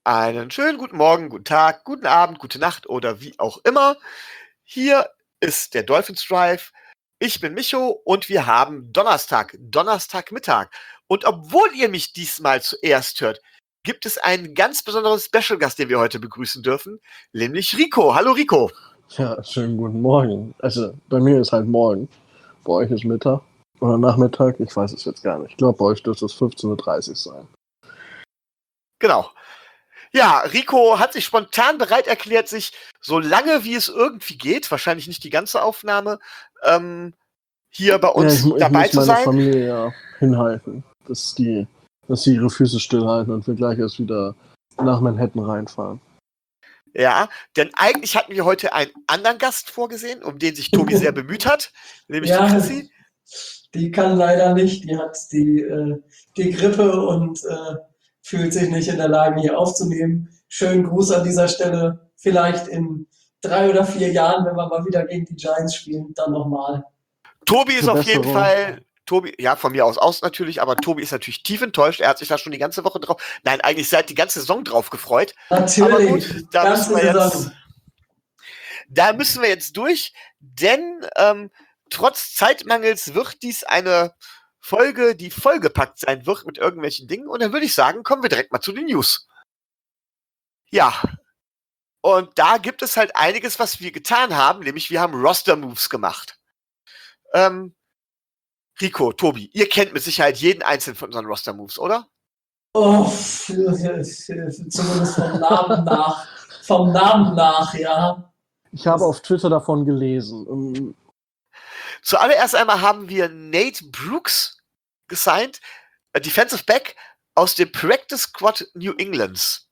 Einen schönen guten Morgen, guten Tag, guten Abend, gute Nacht oder wie auch immer. Hier ist der Dolphins Drive. Ich bin Micho und wir haben Donnerstagmittag. Und obwohl ihr mich diesmal zuerst hört, gibt es einen ganz besonderen Special-Gast, den wir heute begrüßen dürfen, nämlich Rico. Hallo Rico. Ja, schönen guten Morgen. Also bei mir ist halt morgen, bei euch ist Mittag oder Nachmittag, ich weiß es jetzt gar nicht. Ich glaube, bei euch dürfte es 15:30 Uhr sein. Genau. Ja, Rico hat sich spontan bereit erklärt, sich so lange wie es irgendwie geht, wahrscheinlich nicht die ganze Aufnahme, hier bei uns ich dabei muss zu meine sein. Familie ja hinhalten, dass sie ihre Füße stillhalten und wir gleich erst wieder nach Manhattan reinfahren. Ja, denn eigentlich hatten wir heute einen anderen Gast vorgesehen, um den sich Tobi sehr bemüht hat, nämlich die Chrissy. Die kann leider nicht, die hat die Grippe und fühlt sich nicht in der Lage, hier aufzunehmen. Schönen Gruß an dieser Stelle. Vielleicht in 3 oder 4 Jahren, wenn wir mal wieder gegen die Giants spielen, dann nochmal. Tobi ist auf jeden Besserung. Fall, ja, von mir aus natürlich, aber Tobi ist natürlich tief enttäuscht. Er hat sich da schon die ganze Woche drauf, nein, eigentlich seit die ganze Saison drauf gefreut. Natürlich, aber gut, da müssen wir jetzt durch, denn trotz Zeitmangels wird dies eine Folge, die vollgepackt sein wird mit irgendwelchen Dingen. Und dann würde ich sagen, kommen wir direkt mal zu den News. Ja, und da gibt es halt einiges, was wir getan haben, nämlich wir haben Roster-Moves gemacht. Rico, Tobi, ihr kennt mit Sicherheit jeden einzelnen von unseren Roster-Moves, oder? Oh, zumindest vom Namen nach, ja. Ich habe auf Twitter davon gelesen. Zuallererst einmal haben wir Nate Brooks gesigned, Defensive Back aus dem Practice Squad New Englands.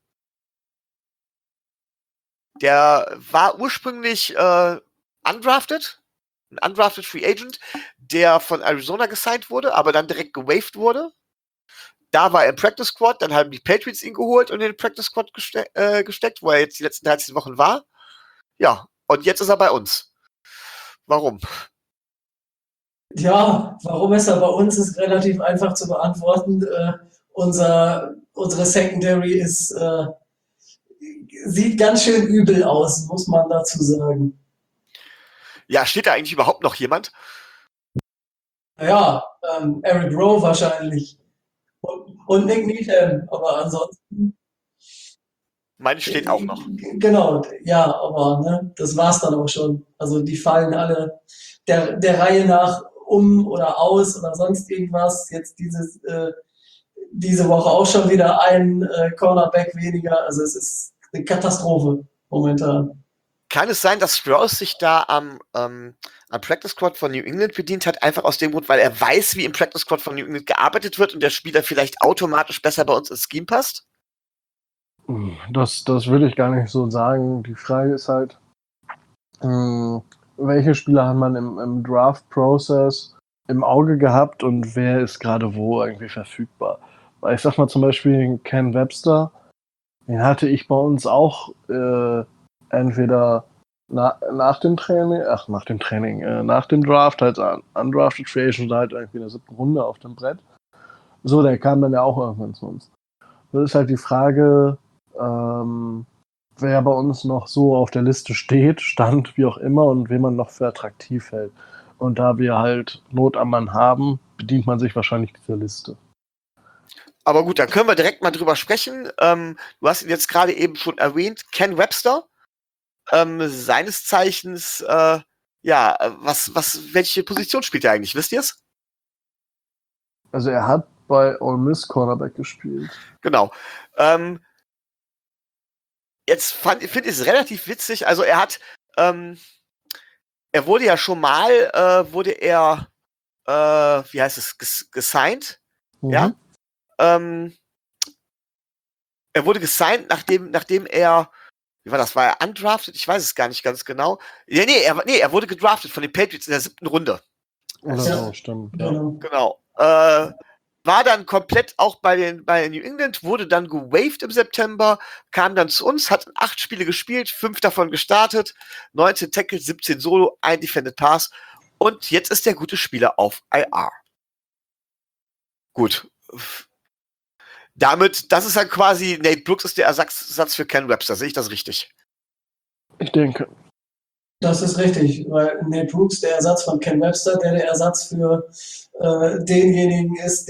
Der war ursprünglich undrafted, ein undrafted Free Agent, der von Arizona gesigned wurde, aber dann direkt gewaved wurde. Da war er im Practice Squad, dann haben die Patriots ihn geholt und in den Practice Squad gesteckt, wo er jetzt die letzten 13 Wochen war. Ja, und jetzt ist er bei uns. Warum? Ja, warum ist er bei uns, ist relativ einfach zu beantworten. Unsere Secondary sieht ganz schön übel aus, muss man dazu sagen. Ja, steht da eigentlich überhaupt noch jemand? Ja, Eric Rowe wahrscheinlich. Und Nick Needham, aber ansonsten. Meine steht auch noch. Genau, ja, aber ne, das war's dann auch schon. Also die fallen alle der Reihe nach um oder aus oder sonst irgendwas. Jetzt diese Woche auch schon wieder ein Cornerback weniger. Also es ist eine Katastrophe momentan. Kann es sein, dass Strauss sich da am Practice Squad von New England bedient hat, einfach aus dem Grund, weil er weiß, wie im Practice Squad von New England gearbeitet wird und der Spieler vielleicht automatisch besser bei uns ins Scheme passt? Das würde ich gar nicht so sagen. Die Frage ist halt, welche Spieler hat man im Draft-Prozess im Auge gehabt und wer ist gerade wo irgendwie verfügbar? Weil ich sag mal zum Beispiel Ken Webster, den hatte ich bei uns auch entweder nach dem Draft als undrafted Free Agent oder halt irgendwie in der 7. Runde auf dem Brett. So, der kam dann ja auch irgendwann zu uns. Das ist halt die Frage, wer bei uns noch so auf der Liste stand, wie auch immer, und wen man noch für attraktiv hält. Und da wir halt Not am Mann haben, bedient man sich wahrscheinlich dieser Liste. Aber gut, dann können wir direkt mal drüber sprechen. Du hast ihn jetzt gerade eben schon erwähnt, Ken Webster. Seines Zeichens, welche Position spielt er eigentlich? Wisst ihr es? Also er hat bei Ole Miss Cornerback gespielt. Genau. Jetzt finde ich es relativ witzig. Also er hat, er wurde ja schon mal, wie heißt es, gesigned. Ja. Er wurde gesigned, nachdem er, wie war das, war er undrafted? Ich weiß es gar nicht ganz genau. Er wurde gedraftet von den Patriots in der 7. Runde. Oder so, stimmt. Ja. Genau. War dann komplett auch bei New England, wurde dann gewaved im September, kam dann zu uns, hat 8 Spiele gespielt, 5 davon gestartet, 19 Tackles, 17 Solo, 1 Defended Pass und jetzt ist der gute Spieler auf IR. Gut. Damit, das ist dann quasi, Nate Brooks ist der Ersatz für Ken Webster. Sehe ich das richtig? Ich denke. Das ist richtig, weil Nate Brooks der Ersatz von Ken Webster, der Ersatz für denjenigen ist,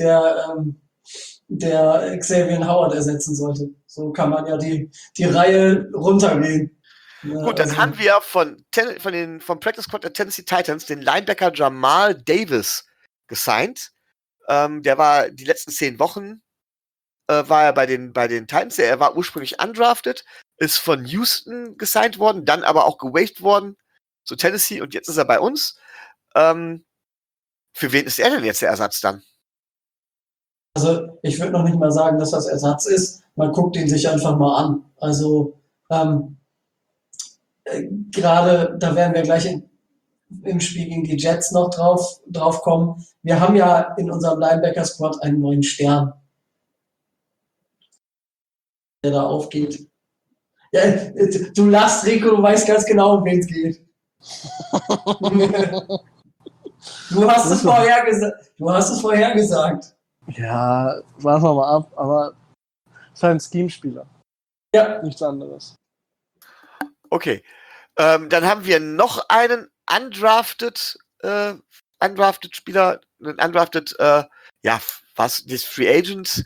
der Xavier Howard ersetzen sollte. So kann man ja die Reihe runtergehen. Gut, dann haben wir vom Practice Squad der Tennessee Titans den Linebacker Jamal Davis gesigned. Der war die letzten 10 Wochen war er bei den Titans. Er war ursprünglich undrafted, ist von Houston gesigned worden, dann aber auch gewaved worden zu Tennessee und jetzt ist er bei uns. Für wen ist er denn jetzt der Ersatz dann? Also ich würde noch nicht mal sagen, dass das Ersatz ist. Man guckt ihn sich einfach mal an. Also gerade, da werden wir gleich im Spiel gegen die Jets noch drauf kommen. Wir haben ja in unserem Linebacker-Squad einen neuen Stern, der da aufgeht. Ja, du lachst, Rico, du weißt ganz genau, um wen es geht. Du hast es vorhergesagt. Ja, warten wir mal ab, aber es ist halt ein Scheme-Spieler. Ja. Nichts anderes. Okay. Dann haben wir noch einen undrafted Spieler, einen undrafted, das Free Agent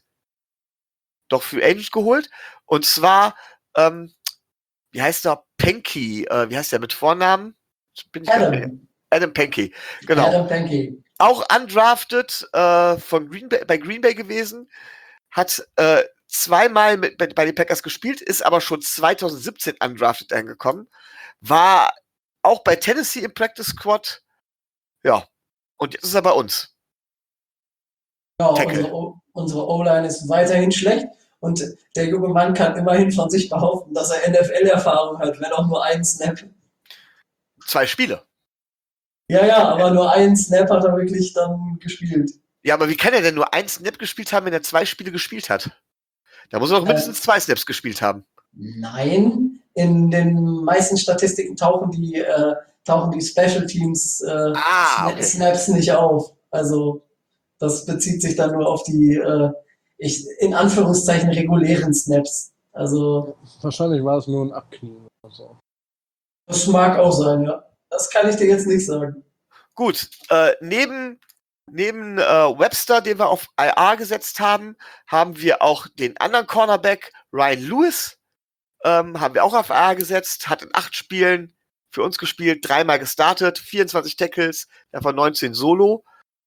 geholt. Und zwar, wie heißt der? Pankey. Wie heißt der mit Vornamen? Adam Pankey. Genau. Adam Pankey. Auch undrafted bei Green Bay gewesen. Hat zweimal bei den Packers gespielt, ist aber schon 2017 undrafted angekommen. War auch bei Tennessee im Practice Squad. Ja. Und jetzt ist er bei uns. Ja, unsere O-Line ist weiterhin schlecht. Und der junge Mann kann immerhin von sich behaupten, dass er NFL-Erfahrung hat, wenn auch nur ein Snap. 2 Spiele. Ja, aber nur einen Snap hat er wirklich dann gespielt. Ja, aber wie kann er denn nur 1 Snap gespielt haben, wenn er 2 Spiele gespielt hat? Da muss er doch mindestens 2 Snaps gespielt haben. Nein, in den meisten Statistiken tauchen die Special Teams Snaps nicht auf. Also das bezieht sich dann nur auf die in Anführungszeichen regulären Snaps. Also wahrscheinlich war es nur ein Abknien oder so. Das mag auch sein, ja. Das kann ich dir jetzt nicht sagen. Gut, neben Webster, den wir auf IR gesetzt haben, haben wir auch den anderen Cornerback, Ryan Lewis, haben wir auch auf IR gesetzt, hat in 8 Spielen für uns gespielt, 3-mal gestartet, 24 Tackles, davon 19 Solo.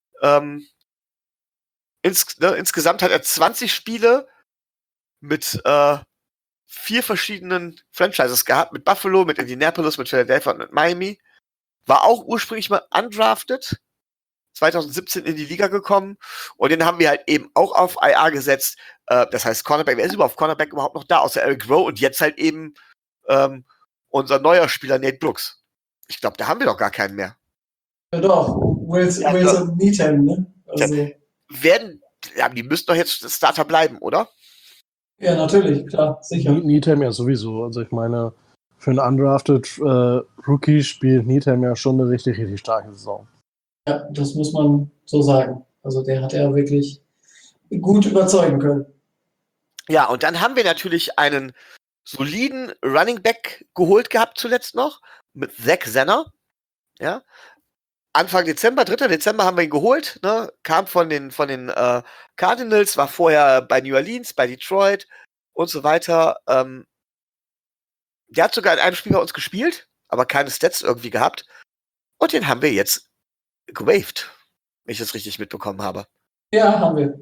Insgesamt hat er 20 Spiele mit 4 verschiedenen Franchises gehabt, mit Buffalo, mit Indianapolis, mit Philadelphia und mit Miami. War auch ursprünglich mal undrafted, 2017 in die Liga gekommen und den haben wir halt eben auch auf IR gesetzt. Das heißt, Cornerback, wer ist überhaupt Cornerback überhaupt noch da, außer Eric Rowe und jetzt halt eben unser neuer Spieler Nate Brooks. Ich glaube, da haben wir doch gar keinen mehr. Ja doch, Wilson Needham, ne? Also. Die müssten doch jetzt Starter bleiben, oder? Ja, natürlich, klar, sicher. Needham ja sowieso. Also ich meine, für einen undrafted Rookie spielt Needham ja schon eine richtig, richtig starke Saison. Ja, das muss man so sagen. Also der hat ja wirklich gut überzeugen können. Ja, und dann haben wir natürlich einen soliden Running Back geholt gehabt zuletzt noch, mit Zach Zenner. Ja. Anfang Dezember, 3. Dezember haben wir ihn geholt, ne? Kam von den Cardinals, war vorher bei New Orleans, bei Detroit und so weiter. Der hat sogar in einem Spiel bei uns gespielt, aber keine Stats irgendwie gehabt. Und den haben wir jetzt gewaved, wenn ich das richtig mitbekommen habe. Ja, haben wir.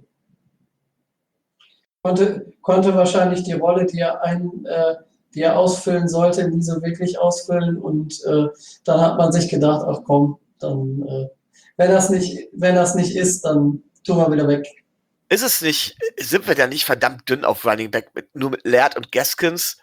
Konnte wahrscheinlich die Rolle, die er ausfüllen sollte, nie so wirklich ausfüllen. Und dann hat man sich gedacht, ach komm, dann wenn das nicht ist, dann tun wir wieder weg. Sind wir da nicht verdammt dünn auf Running Back, nur mit Laird und Gaskins?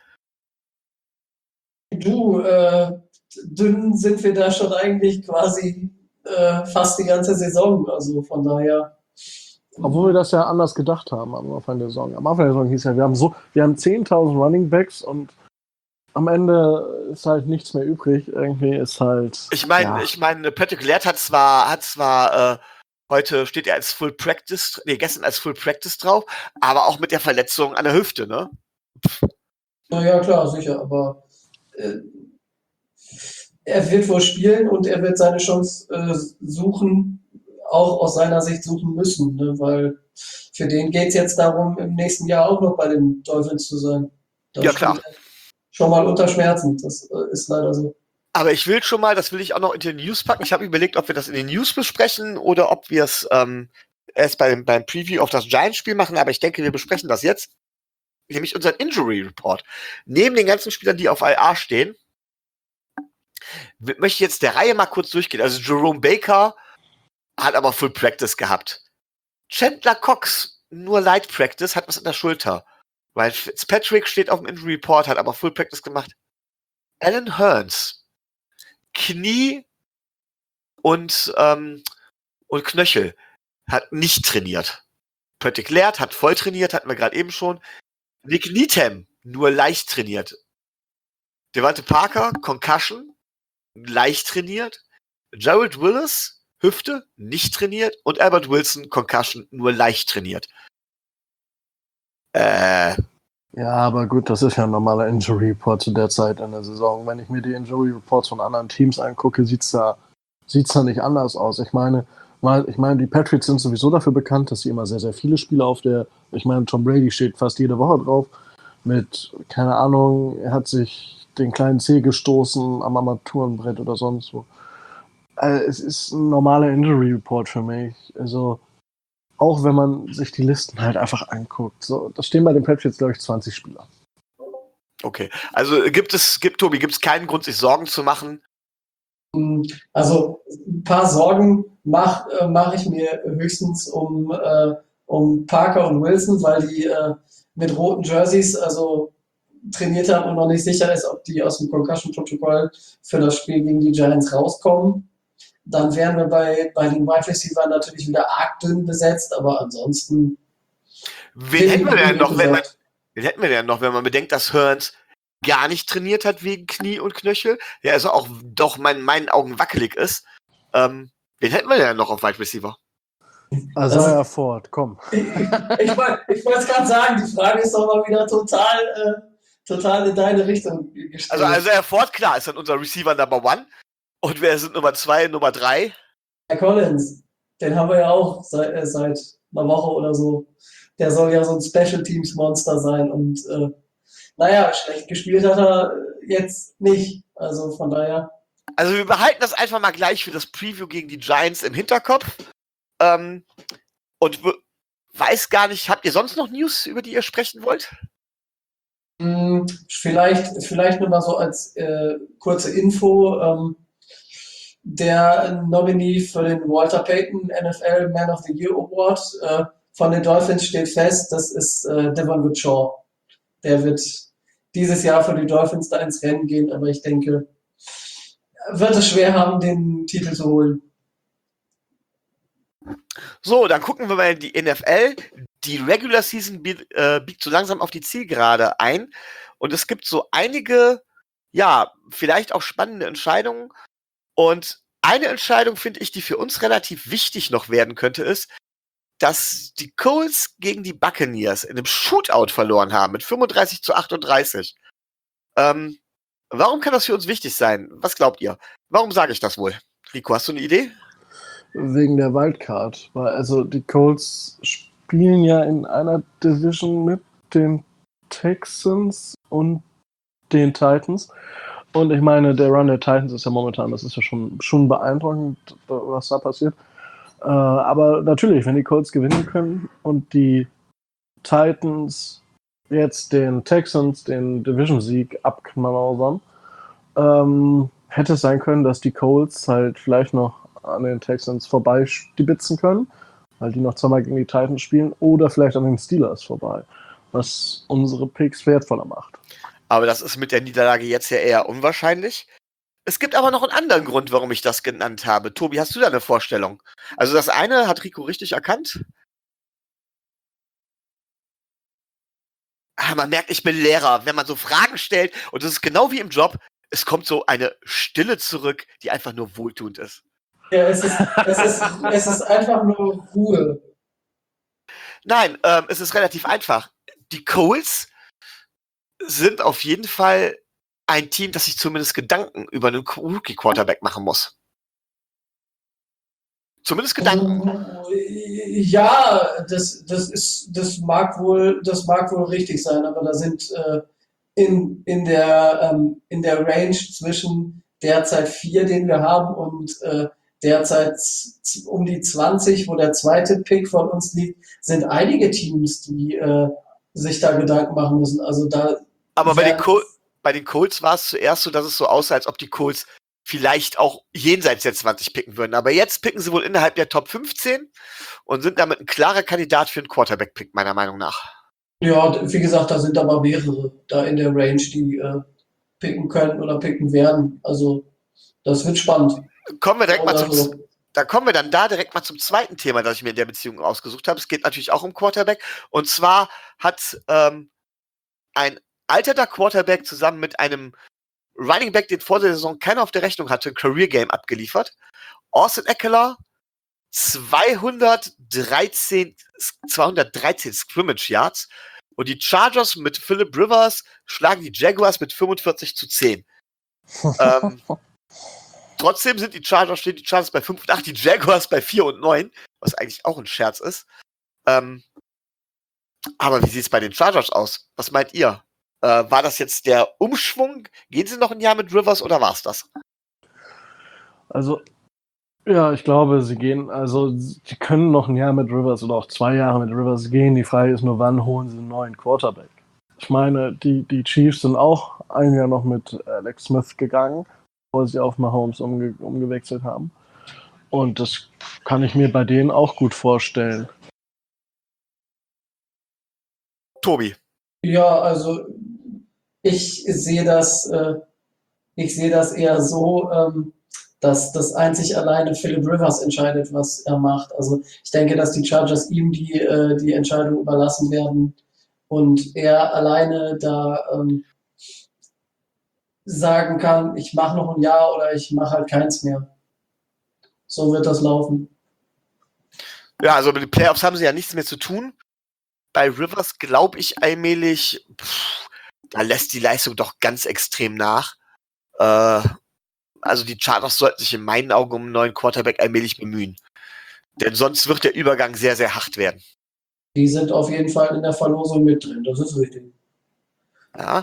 Dünn sind wir da schon eigentlich quasi fast die ganze Saison. Also von daher. Obwohl wir das ja anders gedacht haben am Anfang der Saison. Am Anfang der Saison hieß ja, wir haben 10.000 Running Backs und am Ende ist halt nichts mehr übrig. Irgendwie ist halt. Ich meine, Patrick Laird hat zwar Heute steht er als Full Practice, gestern als Full Practice drauf, aber auch mit der Verletzung an der Hüfte, ne? Naja, klar, sicher, aber äh, er wird wohl spielen und er wird seine Chance suchen, auch aus seiner Sicht suchen müssen, ne? Weil für den geht es jetzt darum, im nächsten Jahr auch noch bei den Dolphins zu sein. Da Ja, steht klar. er schon mal unter Schmerzen. Das ist leider so. Aber ich will schon mal, das will ich auch noch in die News packen. Ich habe überlegt, ob wir das in den News besprechen oder ob wir es erst beim Preview auf das Giants-Spiel machen, aber ich denke, wir besprechen das jetzt. Nämlich unseren Injury Report. Neben den ganzen Spielern, die auf IR stehen, möchte ich jetzt der Reihe mal kurz durchgehen. Also Jerome Baker hat aber Full Practice gehabt. Chandler Cox, nur Light Practice, hat was in der Schulter. Weil Fitzpatrick steht auf dem Injury Report, hat aber Full Practice gemacht. Alan Hearns, Knie und Knöchel, hat nicht trainiert. Patrick Laird hat voll trainiert, hatten wir gerade eben schon. Nick Needham, nur leicht trainiert. Devante Parker, Concussion, leicht trainiert. Gerald Willis, Hüfte, nicht trainiert. Und Albert Wilson, Concussion, nur leicht trainiert. Ja, aber gut, das ist ja ein normaler Injury Report zu der Zeit in der Saison. Wenn ich mir die Injury Reports von anderen Teams angucke, sieht's da nicht anders aus. Ich meine, die Patriots sind sowieso dafür bekannt, dass sie immer sehr, sehr viele Spieler Tom Brady steht fast jede Woche drauf. Mit, keine Ahnung, er hat sich den kleinen Zeh gestoßen am Armaturenbrett oder sonst wo. Also, es ist ein normaler Injury Report für mich. Also, auch wenn man sich die Listen halt einfach anguckt. So, da stehen bei den Patriots, glaube ich, 20 Spieler. Okay, also gibt es keinen Grund, sich Sorgen zu machen? Also ein paar Sorgen mach ich mir höchstens um Parker und Wilson, weil die mit roten Jerseys trainiert haben und noch nicht sicher ist, ob die aus dem Concussion-Protokoll für das Spiel gegen die Giants rauskommen. Dann wären wir bei den Wide Receivers natürlich wieder arg dünn besetzt, aber ansonsten. Wen hätten wir denn noch, wenn man bedenkt, dass Hearns gar nicht trainiert hat wegen Knie und Knöchel, der also auch doch in meinen Augen wackelig ist. Wen hätten wir denn noch auf Wide Receiver? Isaiah Ford, komm. Ich wollte es gerade sagen, die Frage ist doch mal wieder total in deine Richtung gestellt. Also Isaiah Ford, klar, ist dann unser Receiver Number 1. Und wer sind Nummer 2, Nummer 3? Herr Collins, den haben wir ja auch seit einer Woche oder so. Der soll ja so ein Special Teams Monster sein und schlecht gespielt hat er jetzt nicht. Also von daher. Also wir behalten das einfach mal gleich für das Preview gegen die Giants im Hinterkopf. Und weiß gar nicht, habt ihr sonst noch News, über die ihr sprechen wollt? Vielleicht nur mal so als kurze Info. Der Nominee für den Walter Payton NFL Man of the Year Award von den Dolphins steht fest, das ist Devon Goodshaw. Der wird dieses Jahr für die Dolphins da ins Rennen gehen, aber ich denke, wird es schwer haben, den Titel zu holen. So, dann gucken wir mal in die NFL. Die Regular Season biegt so langsam auf die Zielgerade ein. Und es gibt so einige, ja, vielleicht auch spannende Entscheidungen. Und eine Entscheidung, finde ich, die für uns relativ wichtig noch werden könnte, ist, dass die Colts gegen die Buccaneers in einem Shootout verloren haben mit 35-38. Warum kann das für uns wichtig sein? Was glaubt ihr? Warum sage ich das wohl? Rico, hast du eine Idee? Wegen der Wildcard. Weil also die Colts spielen ja in einer Division mit den Texans und den Titans. Und ich meine, der Run der Titans ist ja momentan, das ist ja schon beeindruckend, was da passiert. Aber natürlich, wenn die Colts gewinnen können und die Titans jetzt den Texans den Division-Sieg abknausern, hätte es sein können, dass die Colts halt vielleicht noch an den Texans vorbei stibitzen können, weil die noch zweimal gegen die Titans spielen, oder vielleicht an den Steelers vorbei, was unsere Picks wertvoller macht. Aber das ist mit der Niederlage jetzt ja eher unwahrscheinlich. Es gibt aber noch einen anderen Grund, warum ich das genannt habe. Tobi, hast du da eine Vorstellung? Also das eine hat Rico richtig erkannt. Man merkt, ich bin Lehrer, wenn man so Fragen stellt, und das ist genau wie im Job, es kommt so eine Stille zurück, die einfach nur wohltuend ist. Ja, es ist einfach nur Ruhe. Nein, es ist relativ einfach. Die Colts sind auf jeden Fall ein Team, das sich zumindest Gedanken über einen Rookie-Quarterback machen muss. Zumindest Gedanken. Ja, das mag wohl richtig sein, aber da sind in der Range zwischen derzeit 4, den wir haben, und derzeit um die 20, wo der zweite Pick von uns liegt, sind einige Teams, die sich da Gedanken machen müssen. Also da Aber werden bei den Colts war es zuerst so, dass es so aussah, als ob die Colts vielleicht auch jenseits der 20 picken würden. Aber jetzt picken sie wohl innerhalb der Top 15 und sind damit ein klarer Kandidat für einen Quarterback-Pick, meiner Meinung nach. ja, wie gesagt, da sind aber mehrere da in der Range, die picken können oder picken werden. Also das wird spannend. Kommen wir direkt mal Oder zum, so. da kommen wir dann da direkt mal zum zweiten Thema, das ich mir in der Beziehung ausgesucht habe. Es geht natürlich auch um Quarterback. Und zwar hat ein alternder Quarterback zusammen mit einem Running Back, den vor der Saison keiner auf der Rechnung hatte, ein Career Game abgeliefert. Austin Eckler 213 Scrimmage Yards und die Chargers mit Philip Rivers schlagen die Jaguars mit 45-10. Trotzdem stehen die Chargers bei 5 und 8, die Jaguars bei 4 und 9, was eigentlich auch ein Scherz ist. Aber wie sieht es bei den Chargers aus? Was meint ihr? War das jetzt der Umschwung? Gehen sie noch ein Jahr mit Rivers oder war es das? Also, ja, ich glaube, sie können noch ein Jahr mit Rivers oder auch 2 Jahre mit Rivers gehen. Die Frage ist nur, wann holen sie einen neuen Quarterback? Ich meine, die Chiefs sind auch ein Jahr noch mit Alex Smith gegangen, bevor sie auf Mahomes umgewechselt haben. Und das kann ich mir bei denen auch gut vorstellen. Tobi. Ja, also ich sehe das eher so, dass das einzig alleine Philip Rivers entscheidet, was er macht. Also ich denke, dass die Chargers ihm die Entscheidung überlassen werden und er alleine da sagen kann, ich mache noch ein Jahr oder ich mache halt keins mehr. So wird das laufen. Ja, also mit den Playoffs haben sie ja nichts mehr zu tun. Bei Rivers glaube ich allmählich, da lässt die Leistung doch ganz extrem nach. Also die Chargers sollten sich in meinen Augen um einen neuen Quarterback allmählich bemühen. Denn sonst wird der Übergang sehr, sehr hart werden. Die sind auf jeden Fall in der Verlosung mit drin, das ist richtig. Ja.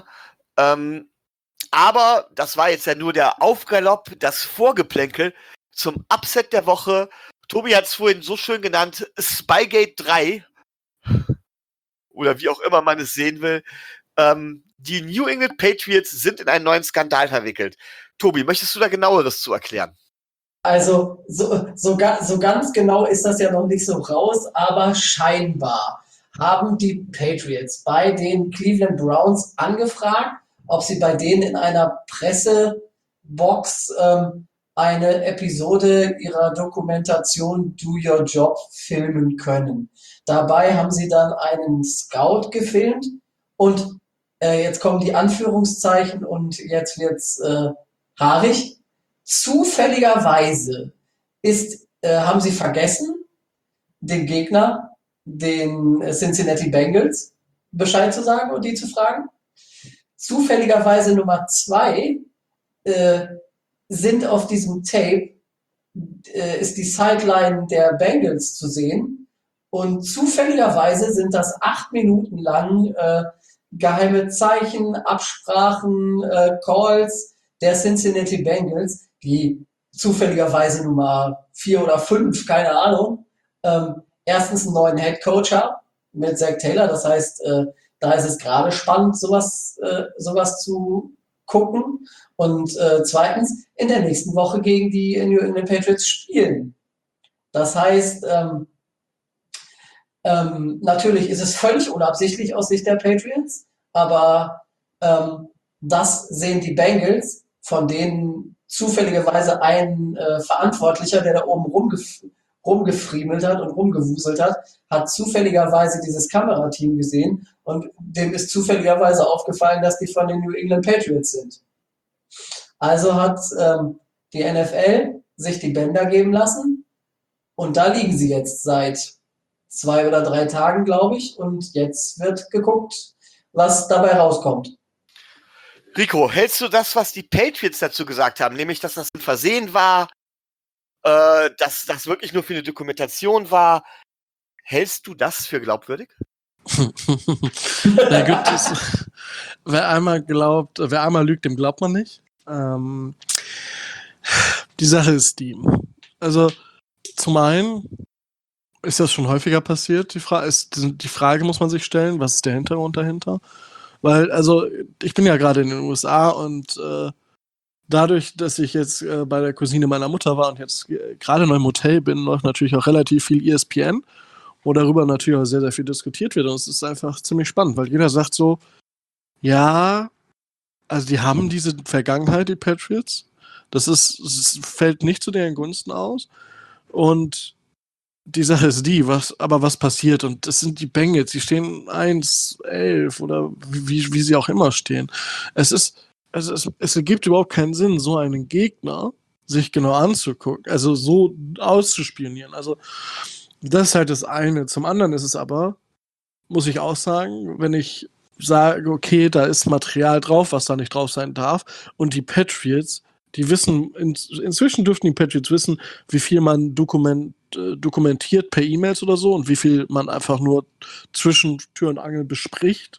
Aber das war jetzt ja nur der Aufgalopp, das Vorgeplänkel zum Upset der Woche. Tobi hat es vorhin so schön genannt, Spygate 3. Oder wie auch immer man es sehen will. Die New England Patriots sind in einen neuen Skandal verwickelt. Tobi, möchtest du da genaueres zu erklären? Also so ganz genau ist das ja noch nicht so raus, aber scheinbar haben die Patriots bei den Cleveland Browns angefragt, ob sie bei denen in einer Pressebox eine Episode ihrer Dokumentation Do Your Job filmen können. Dabei haben sie dann einen Scout gefilmt und jetzt kommen die Anführungszeichen und jetzt wird's haarig. Zufälligerweise haben sie vergessen, den Gegner, den Cincinnati Bengals, Bescheid zu sagen und die zu fragen. Zufälligerweise Nummer 2 sind auf diesem Tape, ist die Sideline der Bengals zu sehen. Und zufälligerweise sind das 8 Minuten lang geheime Zeichen, Absprachen, Calls der Cincinnati Bengals, die zufälligerweise Nummer 4 oder 5, keine Ahnung, erstens einen neuen Head Coach haben mit Zach Taylor. Das heißt, da ist es gerade spannend, sowas zu gucken. Und zweitens, in der nächsten Woche gegen die New England Patriots spielen. Das heißt, natürlich ist es völlig unabsichtlich aus Sicht der Patriots, aber das sehen die Bengals, von denen zufälligerweise ein Verantwortlicher, der da oben rumgefriemelt hat und rumgewuselt hat zufälligerweise dieses Kamerateam gesehen und dem ist zufälligerweise aufgefallen, dass die von den New England Patriots sind. Also hat die NFL sich die Bänder geben lassen. Und da liegen sie jetzt seit 2 oder 3 Tagen, glaube ich. Und jetzt wird geguckt, was dabei rauskommt. Rico, hältst du das, was die Patriots dazu gesagt haben, nämlich, dass das ein Versehen war, dass das wirklich nur für eine Dokumentation war, hältst du das für glaubwürdig? Da gibt es, wer einmal lügt, dem glaubt man nicht. Die Sache ist die. Also, zum einen ist das schon häufiger passiert. Die Frage muss man sich stellen, was ist der Hintergrund dahinter? Weil, also, ich bin ja gerade in den USA und dadurch, dass ich jetzt bei der Cousine meiner Mutter war und jetzt gerade noch im Hotel bin, läuft natürlich auch relativ viel ESPN, wo darüber natürlich auch sehr, sehr viel diskutiert wird. Und es ist einfach ziemlich spannend, weil jeder sagt so, ja, also die haben diese Vergangenheit, die Patriots. Es fällt nicht zu deren Gunsten aus. Und die Sache ist die, was passiert? Und das sind die Bengals, die stehen 1-11 oder wie sie auch immer stehen. Es ergibt überhaupt keinen Sinn, so einen Gegner sich genau anzugucken, also so auszuspionieren. Also das ist halt das eine. Zum anderen ist es aber, muss ich auch sagen, wenn ich sage, okay, da ist Material drauf, was da nicht drauf sein darf, und die Patriots, die wissen, inzwischen dürften die Patriots wissen, wie viel man dokumentiert per E-Mails oder so und wie viel man einfach nur zwischen Tür und Angel bespricht.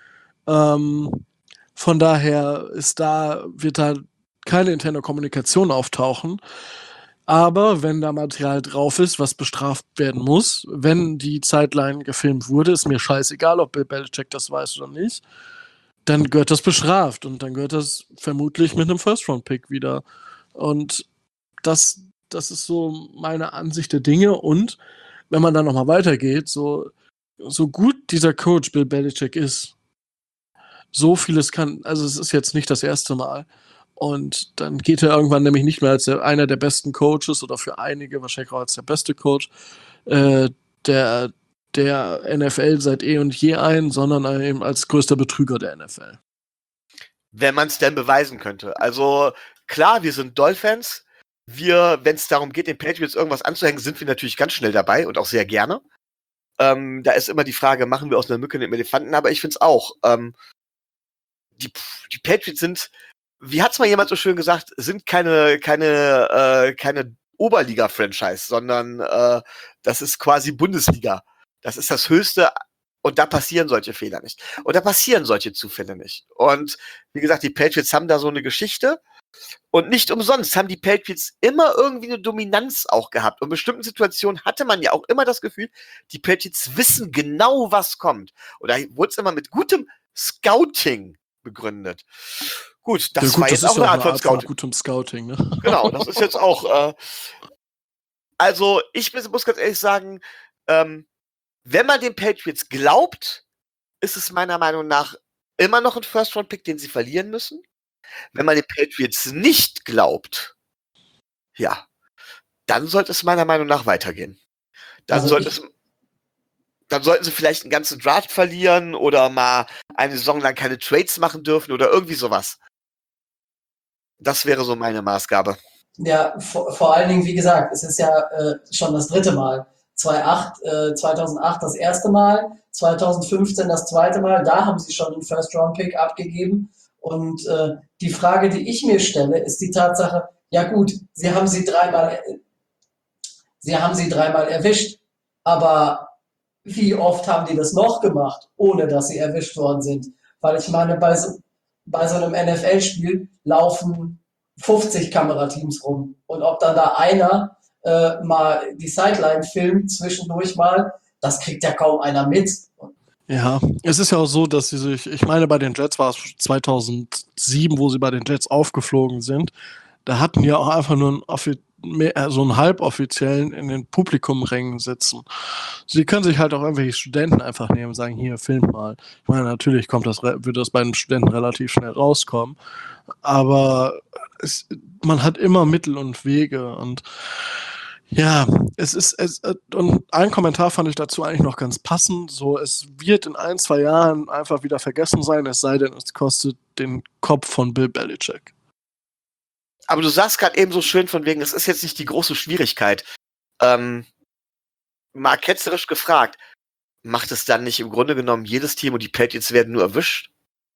Von daher wird da keine interne Kommunikation auftauchen. Aber wenn da Material drauf ist, was bestraft werden muss, wenn die Zeitline gefilmt wurde, ist mir scheißegal, ob Bill Belichick das weiß oder nicht, dann gehört das bestraft und dann gehört das vermutlich mit einem First-Round-Pick wieder. Und das ist so meine Ansicht der Dinge. Und wenn man dann nochmal weitergeht, so gut dieser Coach Bill Belichick ist, so vieles also es ist jetzt nicht das erste Mal. Und dann geht er irgendwann nämlich nicht mehr als einer der besten Coaches oder für einige wahrscheinlich auch als der beste Coach der NFL seit eh und je ein, sondern eben als größter Betrüger der NFL. Wenn man es denn beweisen könnte. Also klar, wir sind Dolphins. Wenn es darum geht, den Patriots irgendwas anzuhängen, sind wir natürlich ganz schnell dabei und auch sehr gerne. Da ist immer die Frage, machen wir aus einer Mücke einen Elefanten? Aber ich finde es auch. Die Patriots sind, wie hat's mal jemand so schön gesagt, sind keine Oberliga-Franchise, sondern das ist quasi Bundesliga. Das ist das Höchste und da passieren solche Fehler nicht. Und da passieren solche Zufälle nicht. Und wie gesagt, die Patriots haben da so eine Geschichte und nicht umsonst haben die Patriots immer irgendwie eine Dominanz auch gehabt. Und in bestimmten Situationen hatte man ja auch immer das Gefühl, die Patriots wissen genau, was kommt. Und da wurde es immer mit gutem Scouting begründet. Gut, das war jetzt auch eine Art von Scouting. Von gutem Scouting, ne? Genau, das ist jetzt auch. Also, ich muss ganz ehrlich sagen, wenn man den Patriots glaubt, ist es meiner Meinung nach immer noch ein First-Round-Pick, den sie verlieren müssen. Wenn man den Patriots nicht glaubt, ja, dann sollte es meiner Meinung nach weitergehen. Dann sollten sie vielleicht einen ganzen Draft verlieren oder mal eine Saison lang keine Trades machen dürfen oder irgendwie sowas. Das wäre so meine Maßgabe. Ja, vor allen Dingen, wie gesagt, es ist ja schon das 3. Mal. 2008 das erste Mal, 2015 das 2. Mal, da haben sie schon den First-Round-Pick abgegeben. Und die Frage, die ich mir stelle, ist die Tatsache, ja gut, sie haben sie dreimal erwischt, aber wie oft haben die das noch gemacht, ohne dass sie erwischt worden sind? Weil ich meine, bei so einem NFL-Spiel laufen 50 Kamerateams rum. Und ob dann da einer mal die Sideline filmt, zwischendurch mal, das kriegt ja kaum einer mit. Ja, es ist ja auch so, dass ich meine, bei den Jets war es 2007, wo sie bei den Jets aufgeflogen sind, da hatten die auch einfach nur einen halboffiziellen in den Publikumrängen sitzen. Sie können sich halt auch irgendwelche Studenten einfach nehmen und sagen, hier, filmt mal. Ich meine, natürlich wird das bei den Studenten relativ schnell rauskommen, aber man hat immer Mittel und Wege und ja, und ein Kommentar fand ich dazu eigentlich noch ganz passend, so, es wird in 1-2 Jahren einfach wieder vergessen sein, es sei denn, es kostet den Kopf von Bill Belichick. Aber du sagst gerade eben so schön von wegen, es ist jetzt nicht die große Schwierigkeit. Mal ketzerisch gefragt, macht es dann nicht im Grunde genommen jedes Team und die Patriots werden nur erwischt?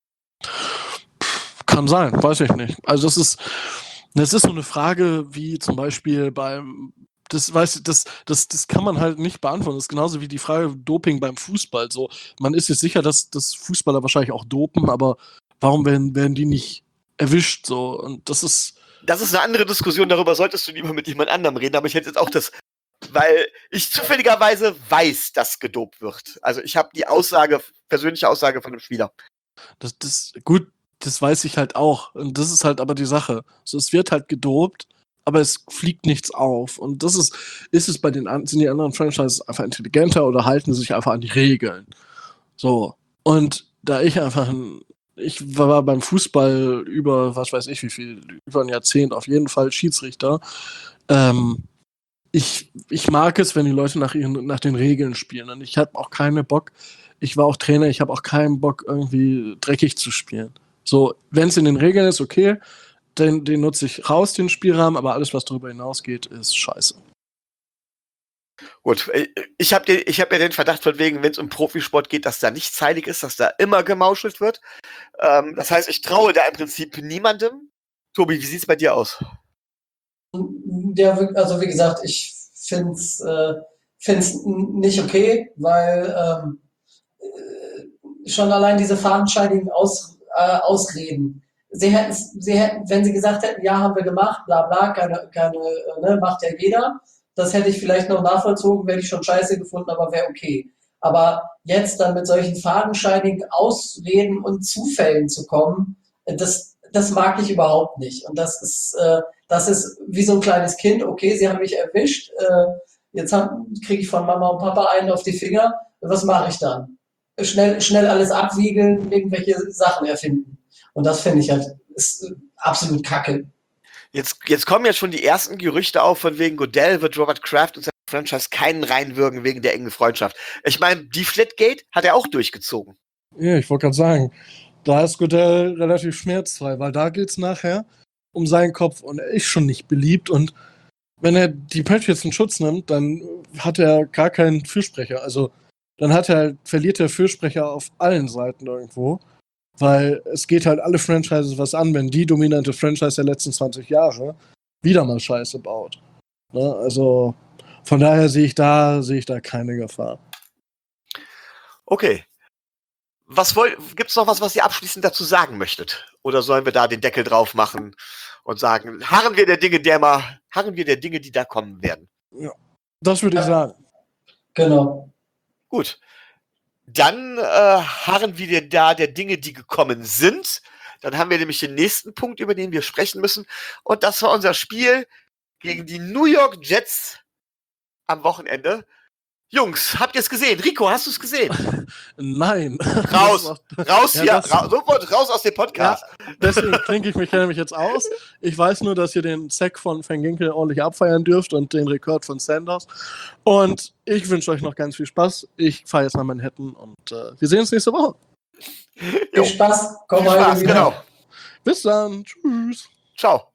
Kann sein, weiß ich nicht. Also das ist so eine Frage wie zum Beispiel das kann man halt nicht beantworten. Das ist genauso wie die Frage Doping beim Fußball. So, man ist sich sicher, dass Fußballer wahrscheinlich auch dopen, aber warum werden die nicht erwischt? So, und das ist eine andere Diskussion, darüber solltest du lieber mit jemand anderem reden, aber ich hätte jetzt auch weil ich zufälligerweise weiß, dass gedopt wird. Also ich habe die persönliche Aussage von dem Spieler. Gut, das weiß ich halt auch. Und das ist halt aber die Sache. So, es wird halt gedopt, aber es fliegt nichts auf. Und das ist es sind die anderen Franchises einfach intelligenter oder halten sich einfach an die Regeln. So. Und da ich war beim Fußball über, was weiß ich wie viel, über ein Jahrzehnt auf jeden Fall Schiedsrichter. Ich mag es, wenn die Leute nach den Regeln spielen. Und ich habe auch keinen Bock, ich war auch Trainer, ich habe auch keinen Bock, irgendwie dreckig zu spielen. So, wenn es in den Regeln ist, okay, den nutze ich raus, den Spielrahmen, aber alles, was darüber hinausgeht, ist scheiße. Gut, ich hab ja den Verdacht von wegen, wenn es um Profisport geht, dass da nichts heilig ist, dass da immer gemauschelt wird. Das heißt, ich traue da im Prinzip niemandem. Tobi, wie sieht's bei dir aus? Ja, also wie gesagt, ich find's nicht okay, weil schon allein diese fadenscheinigen Ausreden. Sie hätten, wenn sie gesagt hätten, ja, haben wir gemacht, bla bla, keine, macht ja jeder, das hätte ich vielleicht noch nachvollzogen, hätte ich schon scheiße gefunden, aber wäre okay. Aber jetzt dann mit solchen fadenscheinigen Ausreden und Zufällen zu kommen, das mag ich überhaupt nicht. Und das ist wie so ein kleines Kind, okay, sie haben mich erwischt, jetzt kriege ich von Mama und Papa einen auf die Finger, was mache ich dann? Schnell alles abwiegeln, irgendwelche Sachen erfinden. Und das finde ich halt ist absolut kacke. Jetzt kommen ja schon die ersten Gerüchte auf, von wegen Goodell wird Robert Kraft und sein Franchise keinen reinwürgen wegen der engen Freundschaft. Ich meine, die Flatgate hat er auch durchgezogen. Ja, ich wollte gerade sagen, da ist Goodell relativ schmerzfrei, weil da geht es nachher um seinen Kopf und er ist schon nicht beliebt und wenn er die Patriots in Schutz nimmt, dann hat er gar keinen Fürsprecher. Also dann verliert der Fürsprecher auf allen Seiten irgendwo, weil es geht halt alle Franchises was an, wenn die dominante Franchise der letzten 20 Jahre wieder mal Scheiße baut. Ne? Also von daher sehe ich da keine Gefahr. Okay. Gibt's noch was ihr abschließend dazu sagen möchtet? Oder sollen wir da den Deckel drauf machen und sagen, harren wir der Dinge, die da kommen werden? Ja, das würde ich sagen. Genau. Gut. Dann harren wir da der Dinge, die gekommen sind. Dann haben wir nämlich den nächsten Punkt, über den wir sprechen müssen. Und das war unser Spiel gegen die New York Jets am Wochenende. Jungs, habt ihr es gesehen? Rico, hast du es gesehen? Nein. Raus sofort raus aus dem Podcast. Ja, deswegen klinke ich mich nämlich jetzt aus. Ich weiß nur, dass ihr den Sack von Van Ginkel ordentlich abfeiern dürft und den Rekord von Sanders. Und ich wünsche euch noch ganz viel Spaß. Ich fahre jetzt nach Manhattan und wir sehen uns nächste Woche. Viel Spaß. Komm mal wieder. Genau. Bis dann. Tschüss. Ciao.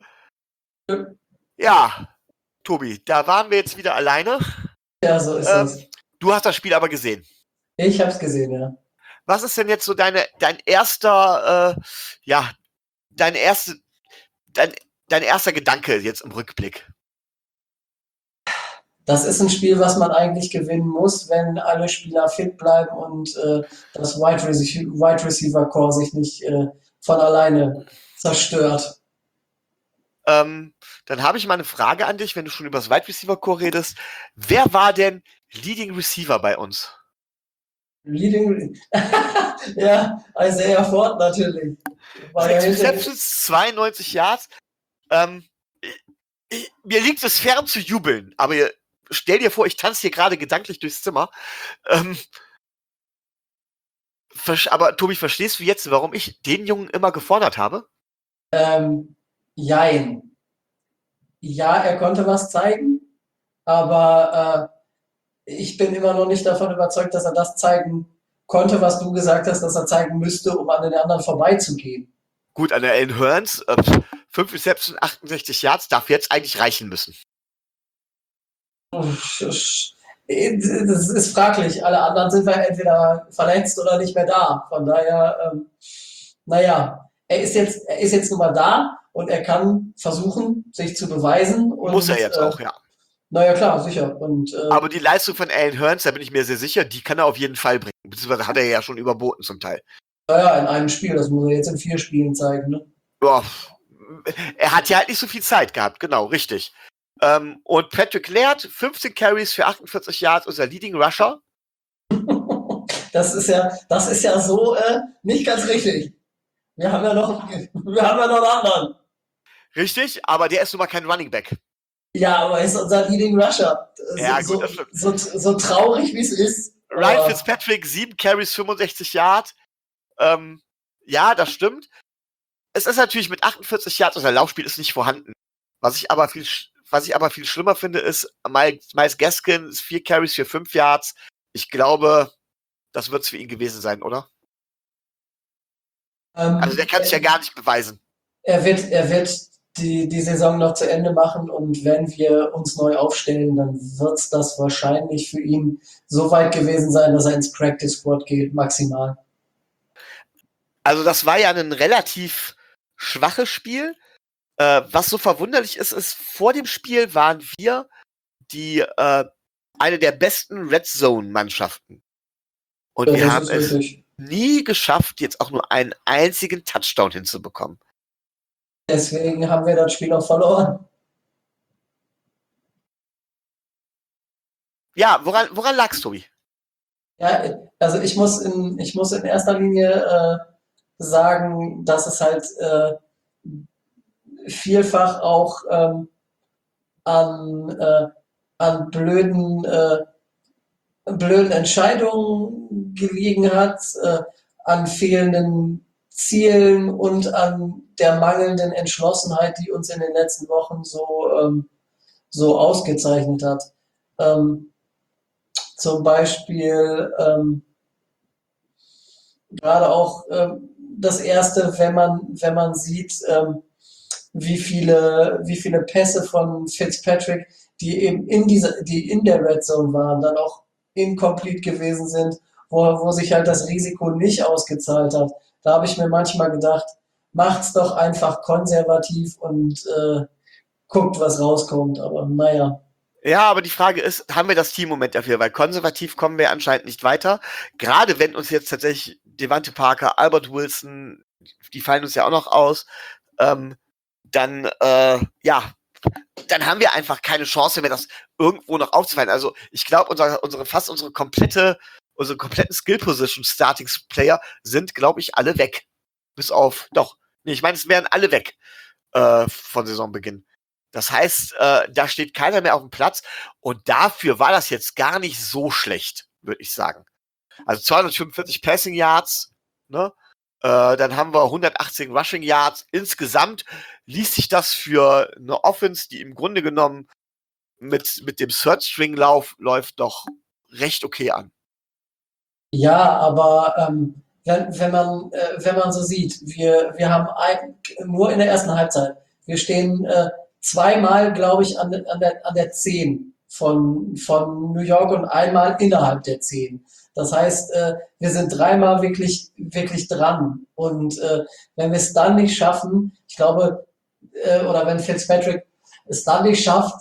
Ja, Tobi, da waren wir jetzt wieder alleine. Ja, so ist es. Du hast das Spiel aber gesehen. Ich hab's gesehen, ja. Was ist denn jetzt so dein erster Gedanke jetzt im Rückblick? Das ist ein Spiel, was man eigentlich gewinnen muss, wenn alle Spieler fit bleiben und das Wide Receiver Core sich nicht von alleine zerstört. Dann habe ich mal eine Frage an dich, wenn du schon über das Wide Receiver Core redest. Wer war denn Leading Receiver bei uns? Ja, Isaiah Ford natürlich. 6 Receptions, 92 Yards. Mir liegt es fern zu jubeln, aber stell dir vor, ich tanze hier gerade gedanklich durchs Zimmer. Aber Tobi, verstehst du jetzt, warum ich den Jungen immer gefordert habe? Jein. Ja, er konnte was zeigen, aber ich bin immer noch nicht davon überzeugt, dass er das zeigen konnte, was du gesagt hast, dass er zeigen müsste, um an den anderen vorbeizugehen. Gut, an der Allen Hurns 5 Receptions, 68 Yards, darf jetzt eigentlich reichen müssen. Das ist fraglich. Alle anderen sind wir entweder verletzt oder nicht mehr da. Von daher, naja, er ist jetzt nun mal da und er kann versuchen, sich zu beweisen. Und, Muss er jetzt auch, ja. Naja, klar, sicher. Und, aber die Leistung von Allen Hurns, da bin ich mir sehr sicher, die kann er auf jeden Fall bringen. Beziehungsweise hat er ja schon überboten zum Teil. Naja, in einem Spiel, das muss er jetzt in 4 Spielen zeigen, ne? Ja, er hat ja halt nicht so viel Zeit gehabt, genau, richtig. Und Patrick Laird, 15 Carries für 48 Yards, unser Leading Rusher. Das ist ja so nicht ganz richtig. Wir haben ja noch einen anderen. Richtig, aber der ist nun mal kein Running Back. Ja, aber er ist unser Leading Rusher. Ja, gut, das stimmt. So traurig, wie es ist. Ryan Fitzpatrick, 7 Carries, 65 Yards. Ja, das stimmt. Es ist natürlich mit 48 Yards, unser Laufspiel ist nicht vorhanden. Was ich aber viel schlimmer finde, ist, Myles Gaskin ist 4 Carries für 5 Yards. Ich glaube, das wird es für ihn gewesen sein, oder? Also der kann sich ja gar nicht beweisen. Er wird die Saison noch zu Ende machen und wenn wir uns neu aufstellen, dann wird es das wahrscheinlich für ihn so weit gewesen sein, dass er ins Practice Squad geht, maximal. Also das war ja ein relativ schwaches Spiel. Was so verwunderlich ist, vor dem Spiel waren wir eine der besten Red Zone Mannschaften. Und wir haben es nie geschafft, jetzt auch nur einen einzigen Touchdown hinzubekommen. Deswegen haben wir das Spiel auch verloren. Ja, woran lag's, Tobi? Ja, also ich muss in erster Linie sagen, dass es halt vielfach auch an blöden Entscheidungen gelegen hat, an fehlenden Zielen und an der mangelnden Entschlossenheit, die uns in den letzten Wochen so ausgezeichnet hat. Zum Beispiel gerade auch das erste, wenn man sieht, wie viele Pässe von Fitzpatrick, die eben die in der Red Zone waren, dann auch incomplete gewesen sind, wo sich halt das Risiko nicht ausgezahlt hat. Da habe ich mir manchmal gedacht, macht's doch einfach konservativ und guckt, was rauskommt. Aber naja. Ja, aber die Frage ist, haben wir das Team-Moment dafür? Weil konservativ kommen wir anscheinend nicht weiter. Gerade wenn uns jetzt tatsächlich Devante Parker, Albert Wilson, die fallen uns ja auch noch aus, dann haben wir einfach keine Chance mehr, das irgendwo noch aufzufallen. Also ich glaube, unsere kompletten Skill-Position Starting-Player sind, glaube ich, alle weg. Bis auf, ich meine, es wären alle weg von Saisonbeginn. Das heißt, da steht keiner mehr auf dem Platz und dafür war das jetzt gar nicht so schlecht, würde ich sagen. Also 245 Passing Yards, ne? Dann haben wir 118 Rushing Yards. Insgesamt ließ sich das für eine Offense, die im Grunde genommen mit dem Third-String-Lauf läuft, doch recht okay an. Ja, aber wenn man so sieht, wir haben nur in der ersten Halbzeit, wir stehen zweimal, glaube ich, an der 10 von New York und einmal innerhalb der 10. Das heißt, wir sind dreimal wirklich, wirklich dran. Und wenn wir es dann nicht schaffen, ich glaube, oder wenn Fitzpatrick es dann nicht schafft,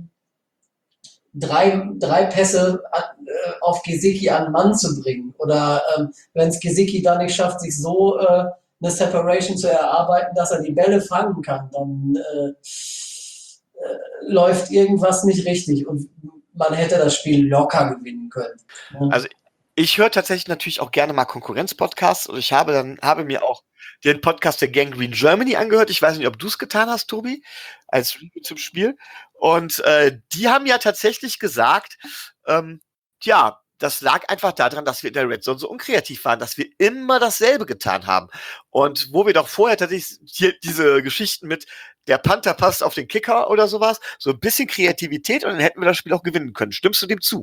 drei Pässe auf Gesicki an den Mann zu bringen, oder wenn es Gesicki dann nicht schafft, sich so eine Separation zu erarbeiten, dass er die Bälle fangen kann, dann läuft irgendwas nicht richtig und man hätte das Spiel locker gewinnen können. Also ich höre tatsächlich natürlich auch gerne mal Konkurrenz-Podcasts und ich habe mir auch den Podcast der Gang Green Germany angehört. Ich weiß nicht, ob du es getan hast, Tobi, als Review zum Spiel. Und die haben ja tatsächlich gesagt, das lag einfach daran, dass wir in der Red Zone so unkreativ waren, dass wir immer dasselbe getan haben. Und wo wir doch vorher tatsächlich hier diese Geschichten mit der Panther passt auf den Kicker oder sowas, so ein bisschen Kreativität und dann hätten wir das Spiel auch gewinnen können. Stimmst du dem zu?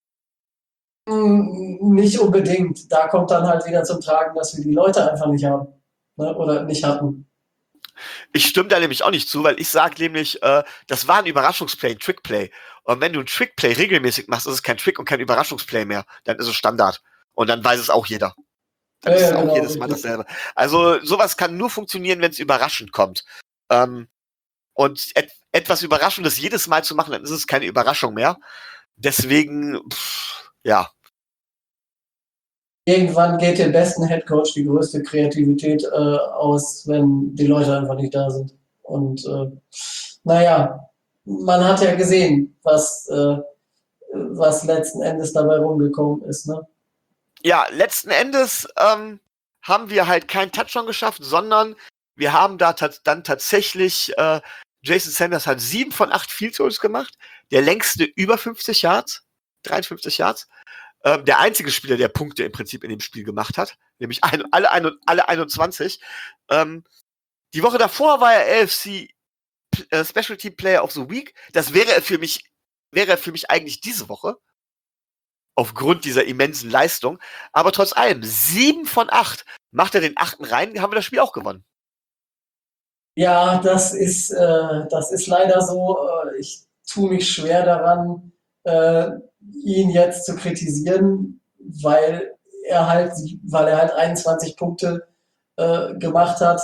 Nicht unbedingt. Da kommt dann halt wieder zum Tragen, dass wir die Leute einfach nicht haben, ne? Oder nicht hatten. Ich stimme da nämlich auch nicht zu, weil ich sage nämlich, das war ein Überraschungsplay, ein Trickplay. Und wenn du ein Trickplay regelmäßig machst, ist es kein Trick und kein Überraschungsplay mehr. Dann ist es Standard. Und dann weiß es auch jeder. Dann ist es auch genau, jedes Mal richtig. dasselbe. Also sowas kann nur funktionieren, wenn es überraschend kommt. Und etwas Überraschendes jedes Mal zu machen, dann ist es keine Überraschung mehr. Deswegen, ja. Irgendwann geht dem besten Headcoach die größte Kreativität aus, wenn die Leute einfach nicht da sind. Und naja, man hat ja gesehen, was letzten Endes dabei rumgekommen ist. Ne? Ja, letzten Endes haben wir halt keinen Touchdown geschafft, sondern wir haben da dann tatsächlich Jason Sanders hat 7 von 8 Field Goals gemacht, der längste über 50 Yards, 53 Yards. Der einzige Spieler, der Punkte im Prinzip in dem Spiel gemacht hat, nämlich alle 21. Die Woche davor war er AFC Special Team Player of the Week. Das wäre er für mich eigentlich diese Woche. Aufgrund dieser immensen Leistung. Aber trotz allem, 7 von 8. Macht er den 8. rein, haben wir das Spiel auch gewonnen. Ja, das ist leider so. Ich tue mich schwer daran, ihn jetzt zu kritisieren, weil er halt 21 Punkte gemacht hat.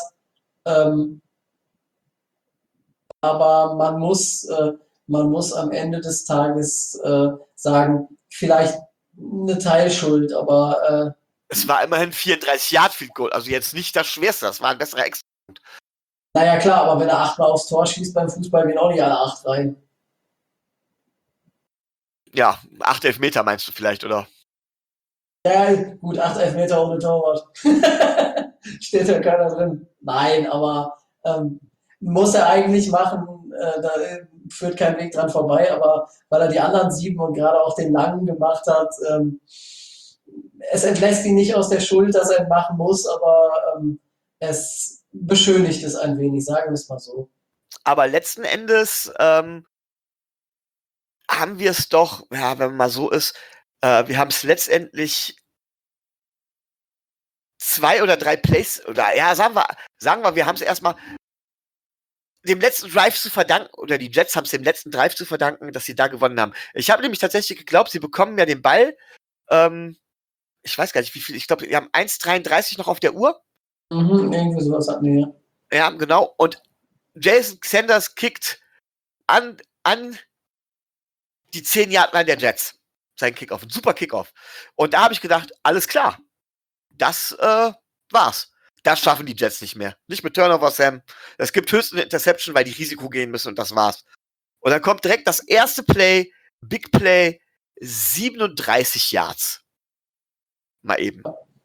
Aber man muss am Ende des Tages sagen, vielleicht eine Teilschuld, aber Es war immerhin 34 Yard Field Goal, also jetzt nicht das Schwerste, das war ein besserer Extra. naja klar, aber wenn er 8-mal aufs Tor schießt beim Fußball, gehen auch nicht alle 8 rein. Ja, 8 Elfmeter meinst du vielleicht, oder? Ja, gut, 8 Elfmeter ohne Torwart. Steht ja keiner drin. Nein, aber muss er eigentlich machen, da führt kein Weg dran vorbei, aber weil er die anderen 7 und gerade auch den langen gemacht hat, es entlässt ihn nicht aus der Schuld, dass er ihn machen muss, aber es beschönigt es ein wenig, sagen wir es mal so. Aber letzten Endes haben wir es doch, ja, wenn man mal so ist, wir haben es letztendlich 2 oder 3 Plays, oder ja, sagen wir, wir haben es erstmal dem letzten Drive zu verdanken, oder die Jets haben es dem letzten Drive zu verdanken, dass sie da gewonnen haben. Ich habe nämlich tatsächlich geglaubt, sie bekommen ja den Ball, ich weiß gar nicht, wie viel, ich glaube, wir haben 1,33 noch auf der Uhr. Irgendwie sowas hatten wir, ja. Ja, genau, und Jason Sanders kickt an die 10-Yard-Line der Jets. Sein Kickoff, ein super Kickoff. Und da habe ich gedacht, alles klar, das war's. Das schaffen die Jets nicht mehr. Nicht mit Turnover, Sam. Es gibt höchstens eine Interception, weil die Risiko gehen müssen und das war's. Und dann kommt direkt das erste Play, Big Play, 37 Yards. Mal eben.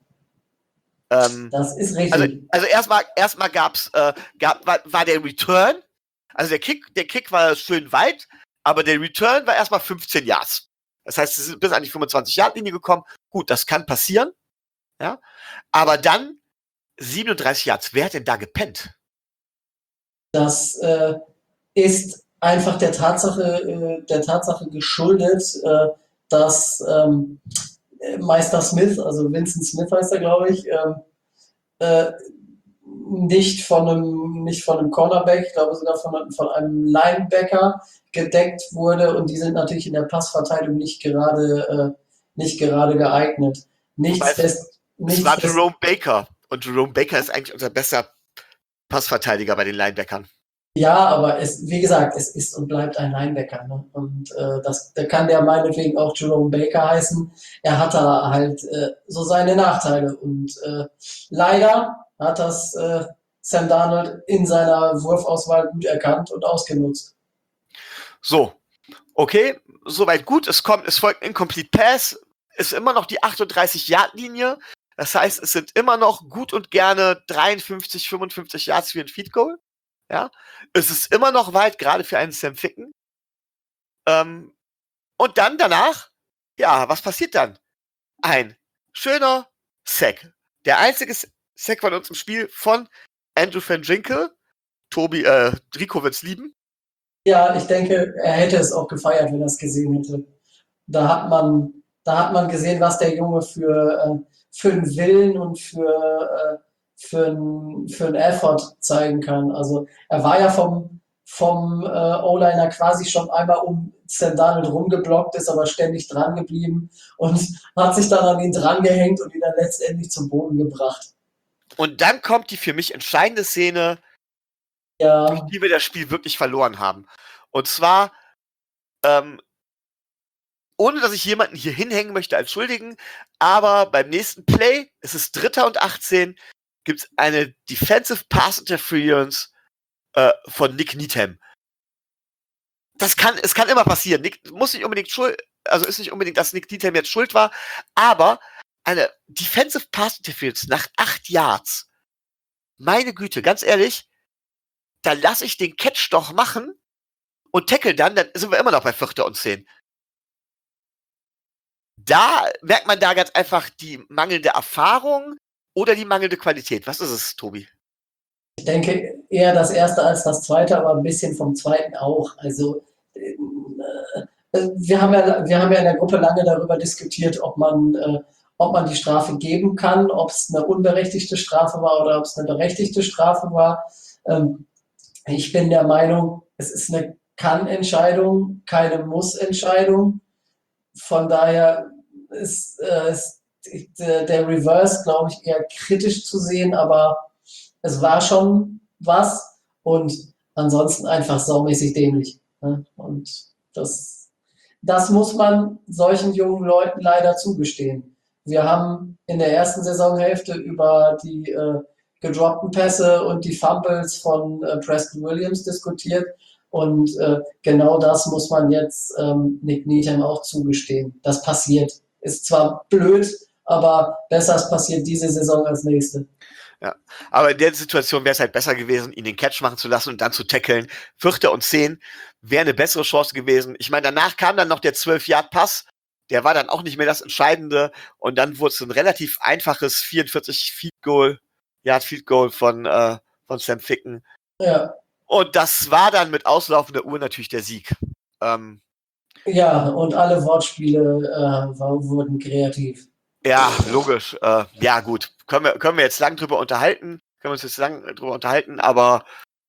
Das ist richtig. Also erstmal war der Return, also der Kick war schön weit, aber der Return war erstmal 15 Yards. Das heißt, sie sind bis an die 25-Yard-Linie gekommen. Gut, das kann passieren. Ja. Aber dann 37 Yards. Wer hat denn da gepennt? Das ist einfach der Tatsache geschuldet, dass Meister Smith, also Vincent Smith heißt er, glaube ich, nicht von einem Cornerback, ich glaube sogar von einem Linebacker gedeckt wurde, und die sind natürlich in der Passverteidigung nicht gerade geeignet. Es war Jerome Baker, und Jerome Baker ist eigentlich unser bester Passverteidiger bei den Linebackern. Ja, aber wie gesagt, es ist und bleibt ein Linebacker. Ne? Und da kann der meinetwegen auch Jerome Baker heißen. Er hat da halt so seine Nachteile. Und leider hat das Sam Darnold in seiner Wurfauswahl gut erkannt und ausgenutzt. So, okay, soweit gut. Es folgt ein Incomplete Pass, ist immer noch die 38-Yard-Linie. Das heißt, es sind immer noch gut und gerne 53, 55 Yards für ein Field Goal. Ja, es ist immer noch weit, gerade für einen Sam Ficken. Und dann danach, ja, was passiert dann? Ein schöner Sack. Der einzige Sack von uns im Spiel von Andrew Van Ginkel. Rico wird's lieben. Ja, ich denke, er hätte es auch gefeiert, wenn er es gesehen hätte. Da hat man gesehen, was der Junge für einen Willen und für für einen Effort zeigen kann. Also er war ja vom O-Liner quasi schon einmal um Sam Darnold rumgeblockt, ist aber ständig dran geblieben und hat sich dann an ihn drangehängt und ihn dann letztendlich zum Boden gebracht. Und dann kommt die für mich entscheidende Szene, durch Ja, die wir das Spiel wirklich verloren haben. Und zwar, ohne dass ich jemanden hier hinhängen möchte als Schuldigen, aber beim nächsten Play, es ist 3. und 18, gibt es eine Defensive Pass Interference von Nick Needham. Es kann immer passieren. Nick muss nicht unbedingt ist nicht unbedingt, dass Nick Needham jetzt schuld war, aber eine Defensive Pass Interference nach 8 Yards. Meine Güte, ganz ehrlich, da lasse ich den Catch doch machen und tackle dann sind wir immer noch bei 4. und 10. Da merkt man da ganz einfach die mangelnde Erfahrung oder die mangelnde Qualität. Was ist es, Tobi? ich denke eher das erste als das zweite, aber ein bisschen vom zweiten auch. Also wir haben ja in der Gruppe lange darüber diskutiert, ob man die Strafe geben kann, ob es eine unberechtigte Strafe war oder ob es eine berechtigte Strafe war. Ich bin der Meinung, es ist eine Kann-Entscheidung, keine Muss-Entscheidung. Von daher ist der Reverse, glaube ich, eher kritisch zu sehen, aber es war schon was und ansonsten einfach saumäßig dämlich. Ne? Und das muss man solchen jungen Leuten leider zugestehen. Wir haben in der ersten Saisonhälfte über die gedroppten Pässe und die Fumbles von Preston Williams diskutiert. Und genau das muss man jetzt Nick Needham auch zugestehen. Das passiert. Ist zwar blöd, aber besser es passiert diese Saison als nächste. Ja, aber in der Situation wäre es halt besser gewesen, ihn den Catch machen zu lassen und dann zu tackeln. 4. und 10 wäre eine bessere Chance gewesen. Ich meine, danach kam dann noch der 12-Yard-Pass. Der war dann auch nicht mehr das Entscheidende. Und dann wurde es ein relativ einfaches 44-Field-Goal von Sam Ficken. Ja. Und das war dann mit auslaufender Uhr natürlich der Sieg. Ja, und alle Wortspiele wurden kreativ. Ja, logisch. Ja, gut. Können wir jetzt lang drüber unterhalten. Aber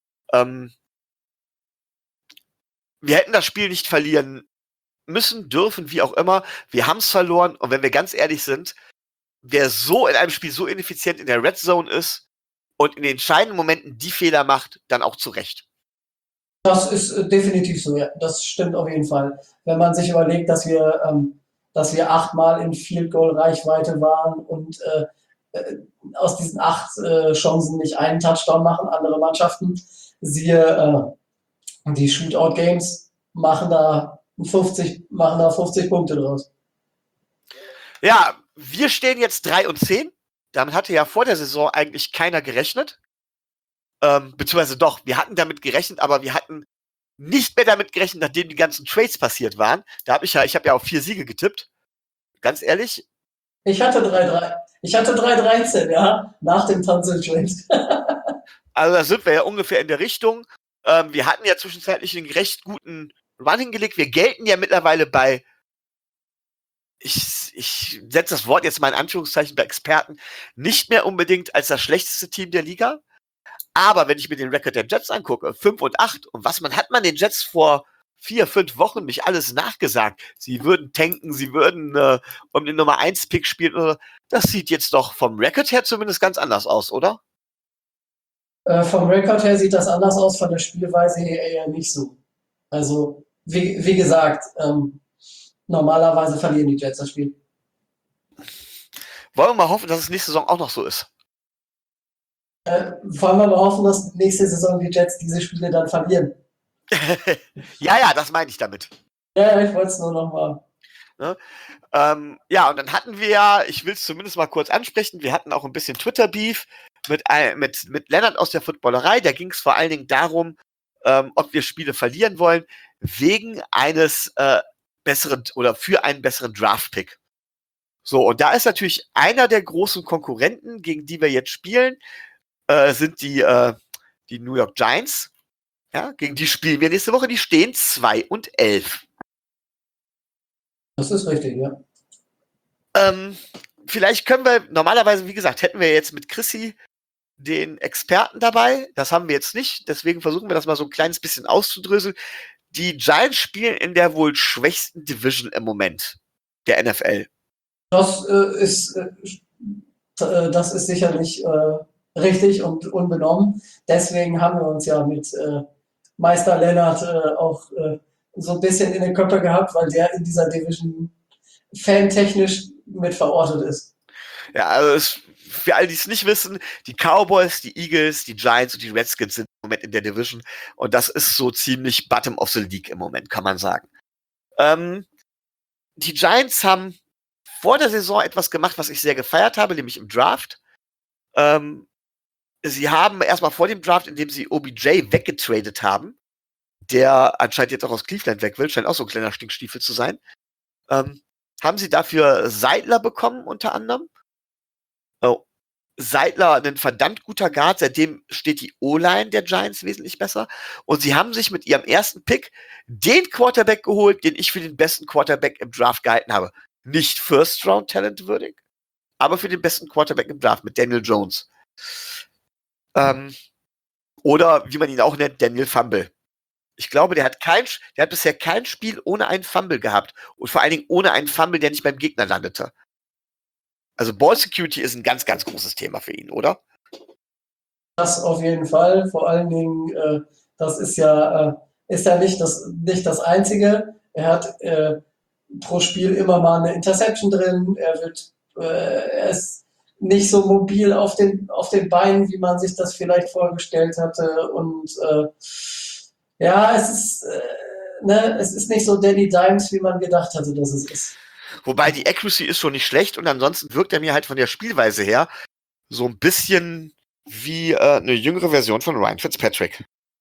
wir hätten das Spiel nicht verlieren müssen, dürfen, wie auch immer. Wir haben es verloren. Und wenn wir ganz ehrlich sind, wer so in einem Spiel so ineffizient in der Red Zone ist und in den entscheidenden Momenten die Fehler macht, dann auch zu Recht. Das ist definitiv so, ja. Das stimmt auf jeden Fall. Wenn man sich überlegt, dass wir 8-mal in Field Goal Reichweite waren und aus diesen 8 Chancen nicht einen Touchdown machen, andere Mannschaften, siehe die Shootout Games machen da 50 Punkte draus. Ja, wir stehen jetzt 3 und 10. Damit hatte ja vor der Saison eigentlich keiner gerechnet. Beziehungsweise doch, wir hatten damit gerechnet, aber wir hatten nicht mehr damit gerechnet, nachdem die ganzen Trades passiert waren. Ich habe ja auf 4 Siege getippt. Ganz ehrlich. Ich hatte 3-13, ja, nach dem Tanzel-Trade. Also da sind wir ja ungefähr in der Richtung. Wir hatten ja zwischenzeitlich einen recht guten Run hingelegt. Wir gelten ja mittlerweile bei, ich setze das Wort jetzt mal in Anführungszeichen bei Experten, nicht mehr unbedingt als das schlechteste Team der Liga. Aber wenn ich mir den Rekord der Jets angucke, 5 und 8, und hat man den Jets vor 4, 5 Wochen nicht alles nachgesagt? Sie würden tanken, sie würden um den Nummer 1 Pick spielen. Das sieht jetzt doch vom Rekord her zumindest ganz anders aus, oder? Vom Rekord her sieht das anders aus, von der Spielweise her eher nicht so. Also, wie gesagt, normalerweise verlieren die Jets das Spiel. Wollen wir mal hoffen, dass es nächste Saison auch noch so ist. Wollen wir mal hoffen, dass nächste Saison die Jets diese Spiele dann verlieren. Ja, das meine ich damit. Ja, ich wollte es nur nochmal. Ne? Ja, und dann hatten wir ja, ich will es zumindest mal kurz ansprechen, wir hatten auch ein bisschen Twitter-Beef mit Lennart aus der Footballerei. Da ging es vor allen Dingen darum, ob wir Spiele verlieren wollen, wegen eines besseren oder für einen besseren Draft-Pick. So, und da ist natürlich einer der großen Konkurrenten, gegen die wir jetzt spielen, sind die New York Giants. Ja, gegen die spielen wir nächste Woche. Die stehen 2 und 11. Das ist richtig, ja. Vielleicht können wir, normalerweise, wie gesagt, hätten wir jetzt mit Chrissy den Experten dabei. Das haben wir jetzt nicht. Deswegen versuchen wir das mal so ein kleines bisschen auszudröseln. Die Giants spielen in der wohl schwächsten Division im Moment der NFL. Das ist sicherlich richtig und unbenommen. Deswegen haben wir uns ja mit Meister Lennart auch so ein bisschen in den Köpfe gehabt, weil der in dieser Division fantechnisch mit verortet ist. Ja, also für alle, die es nicht wissen, die Cowboys, die Eagles, die Giants und die Redskins sind im Moment in der Division. Und das ist so ziemlich Bottom of the League im Moment, kann man sagen. Die Giants haben vor der Saison etwas gemacht, was ich sehr gefeiert habe, nämlich im Draft. Sie haben erstmal vor dem Draft, indem sie OBJ weggetradet haben, der anscheinend jetzt auch aus Cleveland weg will, scheint auch so ein kleiner Stinkstiefel zu sein, haben sie dafür Seidler bekommen, unter anderem. Seidler, ein verdammt guter Guard, seitdem steht die O-Line der Giants wesentlich besser. Und sie haben sich mit ihrem ersten Pick den Quarterback geholt, den ich für den besten Quarterback im Draft gehalten habe. Nicht First-Round-Talent würdig, aber für den besten Quarterback im Draft mit Daniel Jones. Oder wie man ihn auch nennt, Daniel Fumble. Ich glaube, der hat bisher kein Spiel ohne einen Fumble gehabt. Und vor allen Dingen ohne einen Fumble, der nicht beim Gegner landete. Also Ball Security ist ein ganz, ganz großes Thema für ihn, oder? Das auf jeden Fall. Vor allen Dingen, das ist ja nicht das Einzige. Er hat pro Spiel immer mal eine Interception drin. Er ist nicht so mobil auf den Beinen, wie man sich das vielleicht vorgestellt hatte. Und ja, es ist nicht so Danny Dimes, wie man gedacht hatte, dass es ist. Wobei die Accuracy ist schon nicht schlecht und ansonsten wirkt er mir halt von der Spielweise her so ein bisschen wie eine jüngere Version von Ryan Fitzpatrick.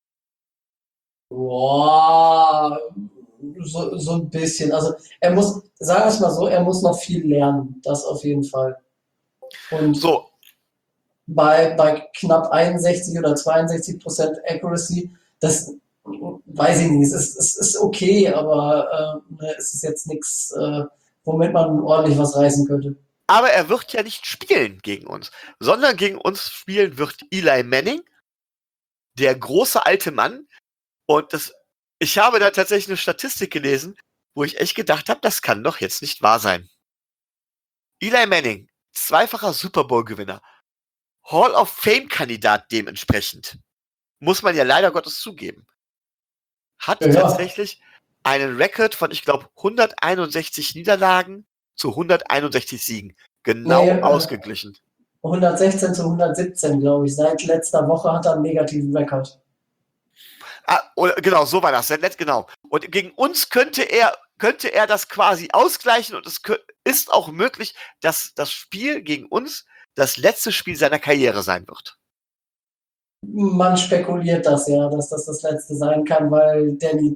Boah, so ein bisschen. Also er muss, sagen wir es mal so, er muss noch viel lernen. Das auf jeden Fall. Und so. Bei knapp 61 oder 62% Accuracy, das weiß ich nicht. Es ist okay, aber es ist jetzt nichts, womit man ordentlich was reißen könnte. Aber er wird ja nicht spielen gegen uns, sondern gegen uns spielen wird Eli Manning, der große alte Mann. Und ich habe da tatsächlich eine Statistik gelesen, wo ich echt gedacht habe, das kann doch jetzt nicht wahr sein. Eli Manning, zweifacher Super Bowl-Gewinner, Hall of Fame-Kandidat dementsprechend, muss man ja leider Gottes zugeben, hat tatsächlich einen Rekord von, ich glaube, 161 Niederlagen zu 161 Siegen. Genau ausgeglichen. 116 zu 117, glaube ich. Seit letzter Woche hat er einen negativen Rekord. Genau, so war das. Genau. Und gegen uns könnte er das quasi ausgleichen und es ist auch möglich, dass das Spiel gegen uns das letzte Spiel seiner Karriere sein wird. Man spekuliert das ja, dass das letzte sein kann, weil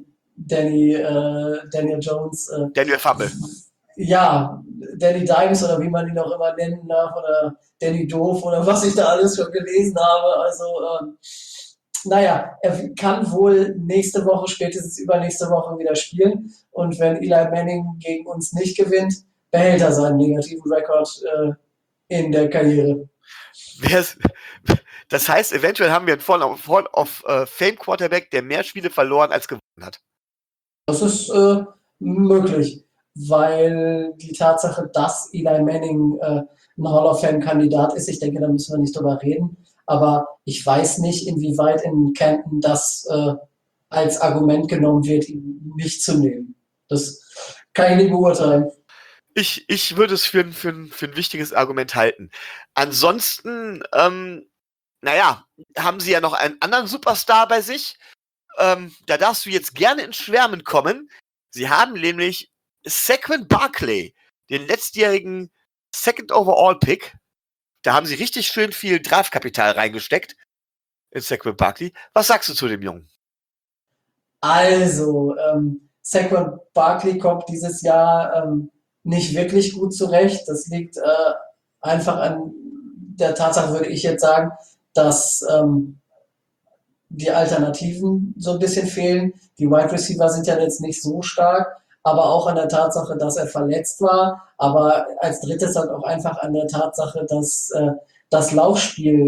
Daniel Jones. Daniel Fumble. Ja, Danny Dimes oder wie man ihn auch immer nennen darf oder Danny Doof oder was ich da alles schon gelesen habe. Also, naja, er kann wohl nächste Woche, spätestens übernächste Woche wieder spielen. Und wenn Eli Manning gegen uns nicht gewinnt, behält er seinen negativen Rekord in der Karriere. Das heißt, eventuell haben wir einen Fall of Fame Quarterback, der mehr Spiele verloren als gewonnen hat. Das ist möglich, weil die Tatsache, dass Eli Manning ein Hall of Fame-Kandidat ist, ich denke, da müssen wir nicht drüber reden. Aber ich weiß nicht, inwieweit in Canton das als Argument genommen wird, ihn nicht zu nehmen. Das kann ich nicht beurteilen. Ich würde es für ein wichtiges Argument halten. Ansonsten, haben sie ja noch einen anderen Superstar bei sich. Da darfst du jetzt gerne ins Schwärmen kommen. Sie haben nämlich Saquon Barkley, den letztjährigen Second Overall Pick. Da haben sie richtig schön viel Draftkapital reingesteckt in Saquon Barkley. Was sagst du zu dem Jungen? Also, Saquon Barkley kommt dieses Jahr nicht wirklich gut zurecht. Das liegt einfach an der Tatsache, würde ich jetzt sagen, dass die Alternativen so ein bisschen fehlen. Die Wide Receiver sind ja jetzt nicht so stark, aber auch an der Tatsache, dass er verletzt war. Aber als drittes halt auch einfach an der Tatsache, dass das Laufspiel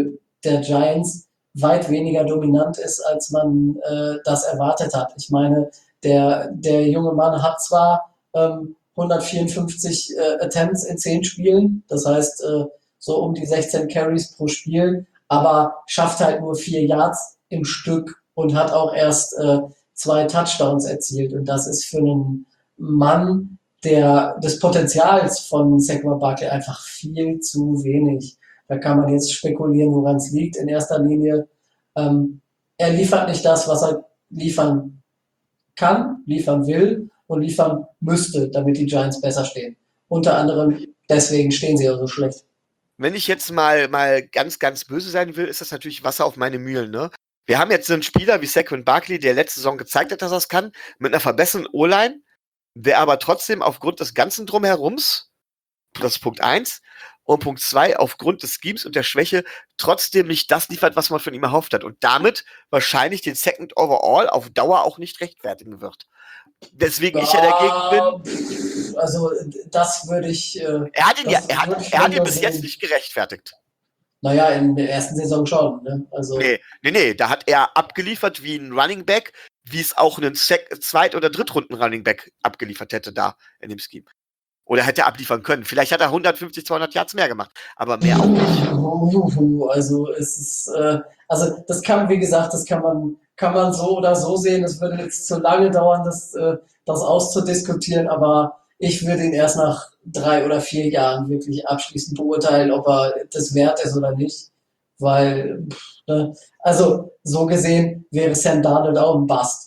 der Giants weit weniger dominant ist, als man das erwartet hat. Ich meine, der junge Mann hat zwar 154 Attempts in 10 Spielen, das heißt so um die 16 Carries pro Spiel, aber schafft halt nur 4 Yards im Stück und hat auch erst 2 Touchdowns erzielt. Und das ist für einen Mann des Potenzials von Saquon Barkley einfach viel zu wenig. Da kann man jetzt spekulieren, woran es liegt. In erster Linie, er liefert nicht das, was er liefern kann, liefern will und liefern müsste, damit die Giants besser stehen. Unter anderem deswegen stehen sie ja so schlecht. Wenn ich jetzt mal ganz, ganz böse sein will, ist das natürlich Wasser auf meine Mühlen, ne? Wir haben jetzt einen Spieler wie Saquon Barkley, der letzte Saison gezeigt hat, dass er es kann, mit einer verbesserten O-Line, der aber trotzdem aufgrund des ganzen Drumherums, das ist Punkt 1, und Punkt 2, aufgrund des Schemes und der Schwäche trotzdem nicht das liefert, was man von ihm erhofft hat und damit wahrscheinlich den Second Overall auf Dauer auch nicht rechtfertigen wird. Deswegen ich ja dagegen bin. Also das würde ich. Er hat ihn bis jetzt nicht gerechtfertigt. Naja, in der ersten Saison schon. Ne? Also, Nee, da hat er abgeliefert wie ein Running Back, wie es auch einen Zweit- oder Drittrunden Running Back abgeliefert hätte da in dem Scheme. Oder hätte er abliefern können. Vielleicht hat er 150, 200 Yards mehr gemacht, aber mehr auch nicht. Also es ist, also das kann, wie gesagt, das kann man so oder so sehen. Es würde jetzt zu lange dauern, das auszudiskutieren, aber ich würde ihn erst nach 3 oder 4 Jahren wirklich abschließend beurteilen, ob er das wert ist oder nicht. Weil, ne, also so gesehen wäre Sam Darnold auch ein Bust.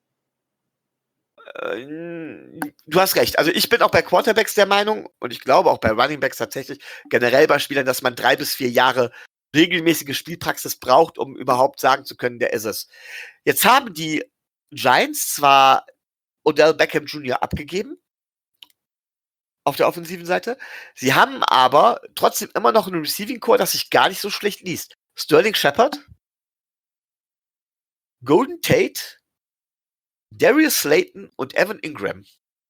Du hast recht. Also ich bin auch bei Quarterbacks der Meinung und ich glaube auch bei Runningbacks tatsächlich, generell bei Spielern, dass man 3 bis 4 Jahre regelmäßige Spielpraxis braucht, um überhaupt sagen zu können, der ist es. Jetzt haben die Giants zwar Odell Beckham Jr. abgegeben auf der offensiven Seite, sie haben aber trotzdem immer noch einen Receiving Core, das sich gar nicht so schlecht liest. Sterling Shepard, Golden Tate, Darius Slayton und Evan Ingram.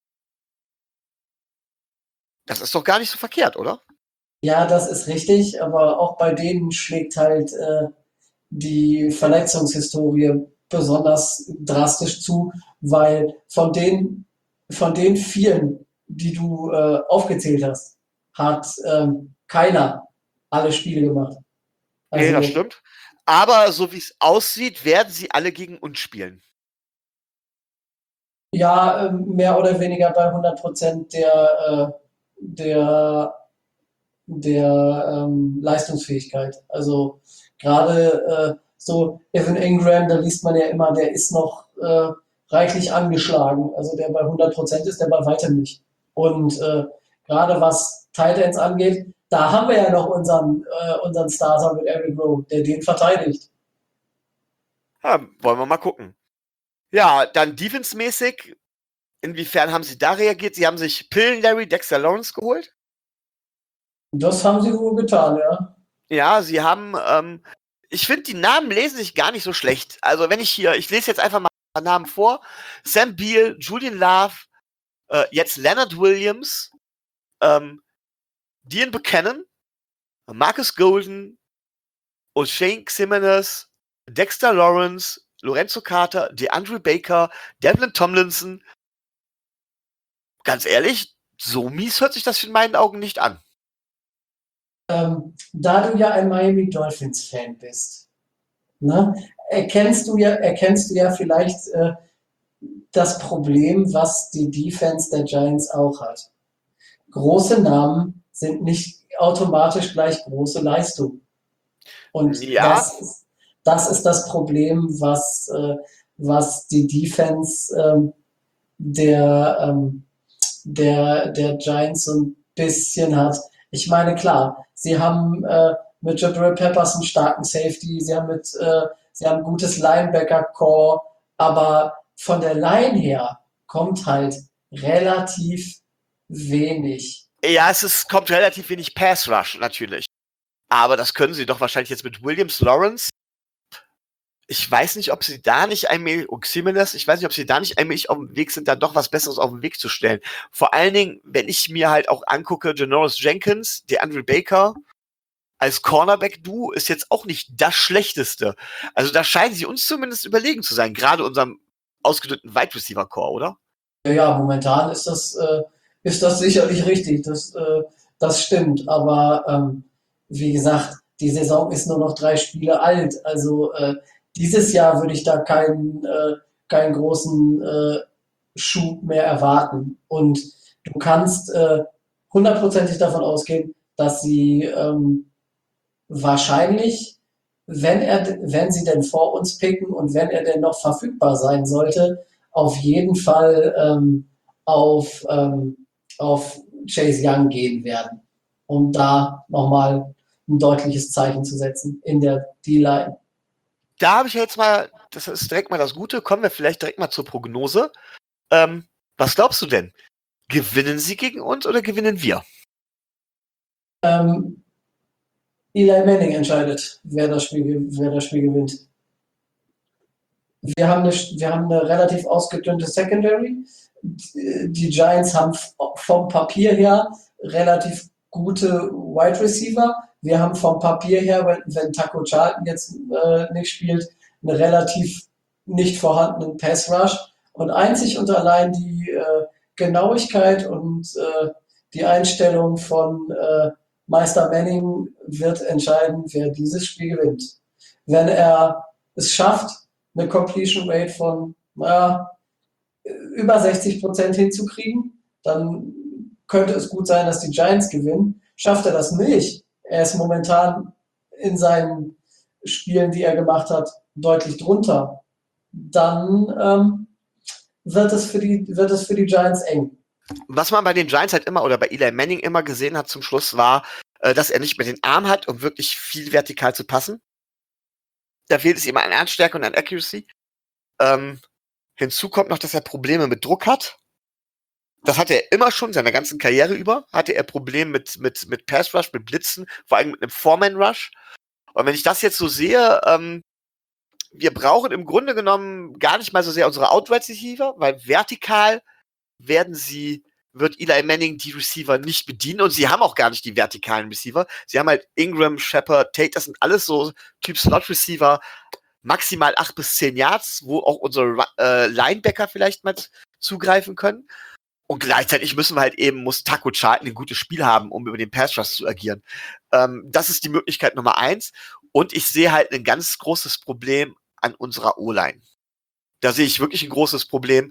Das ist doch gar nicht so verkehrt, oder? Ja, das ist richtig, aber auch bei denen schlägt halt die Verletzungshistorie besonders drastisch zu, weil von den vielen, die du aufgezählt hast, hat keiner alle Spiele gemacht. Nee, das stimmt. Aber so wie es aussieht, werden sie alle gegen uns spielen. Ja, mehr oder weniger bei 100% der Leistungsfähigkeit. Also gerade so Evan Ingram, da liest man ja immer, der ist noch reichlich angeschlagen. Also der bei 100% ist, der bei weitem nicht. Und gerade was Tight Ends angeht, da haben wir ja noch unseren Starter mit Eric Rowe, der den verteidigt. Ja, wollen wir mal gucken. Ja, dann defense-mäßig, inwiefern haben sie da reagiert? Sie haben sich Pillen Larry, Dexter Lawrence geholt. Das haben sie wohl getan, ja. Ja, sie haben, ich finde, die Namen lesen sich gar nicht so schlecht. Also wenn ich lese jetzt einfach mal Namen vor. Sam Beal, Julian Love, jetzt Leonard Williams, Dean Buchanan, Marcus Golden, O'Shane Ximenez, Dexter Lawrence, Lorenzo Carter, DeAndre Baker, Devlin Tomlinson. Ganz ehrlich, so mies hört sich das in meinen Augen nicht an. Da du ja ein Miami Dolphins-Fan bist, ne, erkennst du ja vielleicht das Problem, was die Defense der Giants auch hat. Große Namen sind nicht automatisch gleich große Leistung. Und ja, das ist das Problem, was die Defense der Giants so ein bisschen hat. Ich meine, klar, sie haben mit Jabril Peppers einen starken Safety, sie haben ein gutes Linebacker-Core, aber von der Line her kommt halt relativ wenig. Ja, kommt relativ wenig Pass-Rush, natürlich. Aber das können sie doch wahrscheinlich jetzt mit Williams Lawrence. Ich weiß nicht, ob sie da nicht allmählich, Ximenez, ich weiß nicht, ob sie da nicht allmählich auf dem Weg sind, da doch was Besseres auf den Weg zu stellen. Vor allen Dingen, wenn ich mir halt auch angucke, Janoris Jenkins, DeAndre Baker, als Cornerback-Duo ist jetzt auch nicht das Schlechteste. Also da scheinen sie uns zumindest überlegen zu sein, gerade unserem ausgedünnten Wide Receiver Core, oder? Ja, momentan ist das sicherlich richtig. Das stimmt. Aber wie gesagt, die Saison ist nur noch 3 Spiele alt. Also dieses Jahr würde ich da keinen großen Schub mehr erwarten. Und du kannst hundertprozentig davon ausgehen, dass sie wahrscheinlich, wenn sie denn vor uns picken und wenn er denn noch verfügbar sein sollte, auf jeden Fall auf Chase Young gehen werden, um da nochmal ein deutliches Zeichen zu setzen in der D-Line. Da habe ich ja jetzt mal, das ist direkt mal das Gute, kommen wir vielleicht direkt mal zur Prognose. Was glaubst du denn? Gewinnen sie gegen uns oder gewinnen wir? Eli Manning entscheidet, wer das Spiel gewinnt. Wir haben eine relativ ausgedünnte Secondary. Die Giants haben vom Papier her relativ gute Wide Receiver. Wir haben vom Papier her, wenn Taco Charlton jetzt nicht spielt, einen relativ nicht vorhandenen Pass Rush. Und einzig und allein die Genauigkeit und die Einstellung von Meister Manning wird entscheiden, wer dieses Spiel gewinnt. Wenn er es schafft, eine Completion Rate von über 60% hinzukriegen, dann könnte es gut sein, dass die Giants gewinnen. Schafft er das nicht? Er ist momentan in seinen Spielen, die er gemacht hat, deutlich drunter. Dann wird es für die Giants eng. Was man bei den Giants halt immer oder bei Eli Manning immer gesehen hat zum Schluss war, dass er nicht mehr den Arm hat, um wirklich viel vertikal zu passen. Da fehlt es ihm an Ernststärke und an Accuracy. Hinzu kommt noch, dass er Probleme mit Druck hat. Das hatte er immer schon, seine ganzen Karriere über. Hatte er Probleme mit Pass Rush, mit Blitzen, vor allem mit einem Foreman Rush. Und wenn ich das jetzt so sehe, wir brauchen im Grunde genommen gar nicht mal so sehr unsere Outright Receiver, weil vertikal wird Eli Manning die Receiver nicht bedienen und sie haben auch gar nicht die vertikalen Receiver. Sie haben halt Ingram, Shepard, Tate, das sind alles so Typ Slot Receiver, maximal 8 bis 10 Yards, wo auch unsere Linebacker vielleicht mal zugreifen können. Und gleichzeitig muss Taco Charlton ein gutes Spiel haben, um über den Pass Rush zu agieren. Das ist die Möglichkeit Nummer 1. Und ich sehe halt ein ganz großes Problem an unserer O-Line. Da sehe ich wirklich ein großes Problem,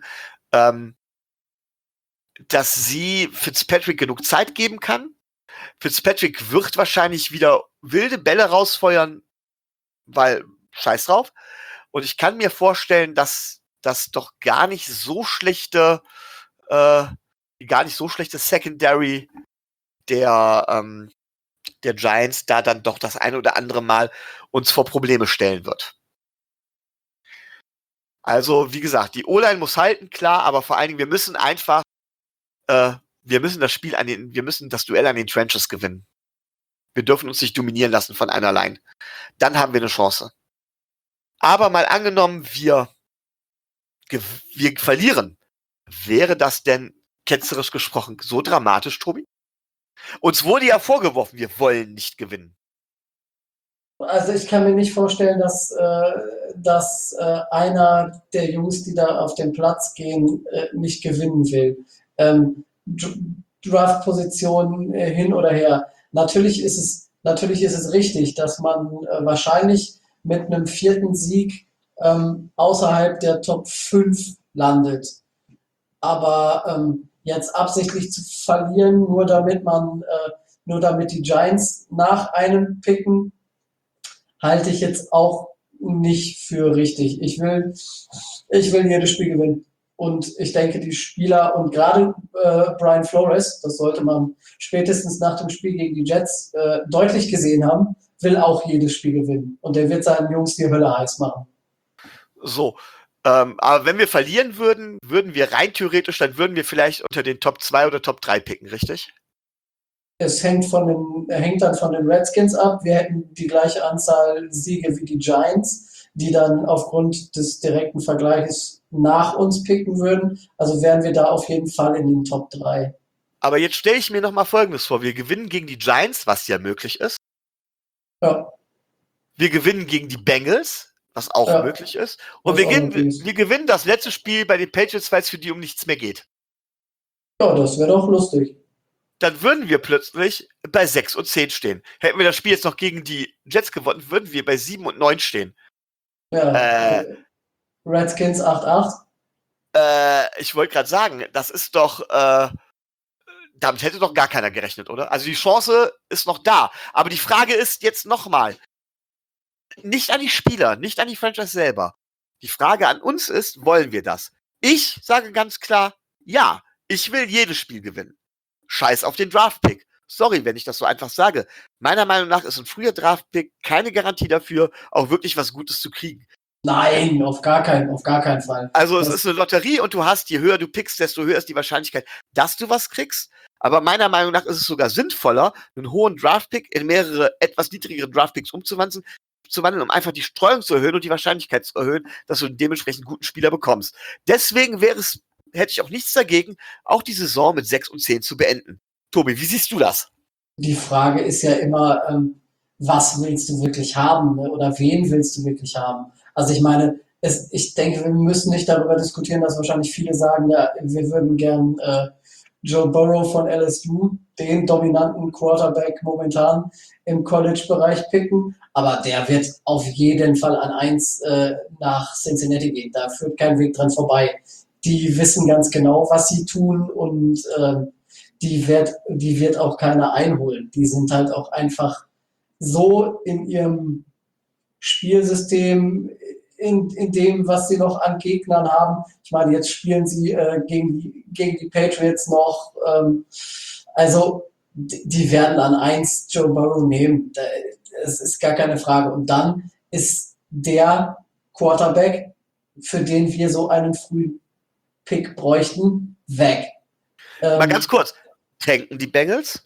dass sie Fitzpatrick genug Zeit geben kann. Fitzpatrick wird wahrscheinlich wieder wilde Bälle rausfeuern, weil scheiß drauf. Und ich kann mir vorstellen, dass das doch gar nicht so schlechte Secondary der Giants da dann doch das eine oder andere Mal uns vor Probleme stellen wird. Also, wie gesagt, die O-Line muss halten, klar, aber vor allen Dingen, wir müssen einfach wir müssen das Duell an den Trenches gewinnen. Wir dürfen uns nicht dominieren lassen von einer Line. Dann haben wir eine Chance. Aber mal angenommen, wir verlieren. Wäre das denn, ketzerisch gesprochen, so dramatisch, Tobi? Uns wurde ja vorgeworfen, wir wollen nicht gewinnen. Also ich kann mir nicht vorstellen, dass einer der Jungs, die da auf den Platz gehen, nicht gewinnen will. Draft-Position hin oder her. Natürlich ist es richtig, dass man wahrscheinlich mit einem 4. Sieg außerhalb der Top 5 landet. Aber jetzt absichtlich zu verlieren, nur damit die Giants nach einem picken, halte ich jetzt auch nicht für richtig. Ich will jedes Spiel gewinnen. Und ich denke, die Spieler und gerade Brian Flores, das sollte man spätestens nach dem Spiel gegen die Jets deutlich gesehen haben, will auch jedes Spiel gewinnen. Und der wird seinen Jungs die Hölle heiß machen. So, aber wenn wir verlieren würden wir rein theoretisch, dann würden wir vielleicht unter den Top 2 oder Top 3 picken, richtig? Es hängt dann von den Redskins ab. Wir hätten die gleiche Anzahl Siege wie die Giants, die dann aufgrund des direkten Vergleiches nach uns picken würden. Also wären wir da auf jeden Fall in den Top 3. Aber jetzt stelle ich mir noch mal Folgendes vor. Wir gewinnen gegen die Giants, was ja möglich ist. Ja, Wir gewinnen gegen die Bengals, was auch Ja. möglich ist. Und Was wir, auch gehen, möglich ist. wir gewinnen das letzte Spiel bei den Patriots, weil es für die um nichts mehr geht. ja, das wäre doch lustig. Dann würden wir plötzlich bei 6 und 10 stehen. Hätten wir das Spiel jetzt noch gegen die Jets gewonnen, würden wir bei 7 und 9 stehen. Ja, Redskins 8-8. Ich wollte gerade sagen, das ist doch, damit hätte doch gar keiner gerechnet, oder? Also die Chance ist noch da. Aber die Frage ist jetzt nochmal, nicht an die Spieler, nicht an die Franchise selber. Die Frage an uns ist, wollen wir das? Ich sage ganz klar, ja, ich will jedes Spiel gewinnen. Scheiß auf den Draftpick. Sorry, wenn ich das so einfach sage. Meiner Meinung nach ist ein früher Draftpick keine Garantie dafür, auch wirklich was Gutes zu kriegen. Nein, auf gar keinen Fall. Also es ist eine Lotterie und du hast, je höher du pickst, desto höher ist die Wahrscheinlichkeit, dass du was kriegst. Aber meiner Meinung nach ist es sogar sinnvoller, einen hohen Draftpick in mehrere etwas niedrigere Draftpicks umzuwandeln, um einfach die Streuung zu erhöhen und die Wahrscheinlichkeit zu erhöhen, dass du dementsprechend einen guten Spieler bekommst. Deswegen hätte ich auch nichts dagegen, auch die Saison mit 6 und 10 zu beenden. Tobi, wie siehst du das? Die Frage ist ja immer, was willst du wirklich haben, ne? Oder wen willst du wirklich haben? Also ich meine, ich denke, wir müssen nicht darüber diskutieren, dass wahrscheinlich viele sagen, ja, wir würden gern Joe Burrow von LSU, den dominanten Quarterback momentan im College-Bereich picken, aber der wird auf jeden Fall an 1 nach Cincinnati gehen. Da führt kein Weg dran vorbei. Die wissen ganz genau, was sie tun und die wird auch keiner einholen. Die sind halt auch einfach so in ihrem Spielsystem, in dem, was sie noch an Gegnern haben. Ich meine, jetzt spielen sie gegen die Patriots noch. Also, die werden an 1 Joe Burrow nehmen. Es ist gar keine Frage. Und dann ist der Quarterback, für den wir so einen frühen Pick bräuchten, weg. Mal ganz kurz, tanken die Bengals?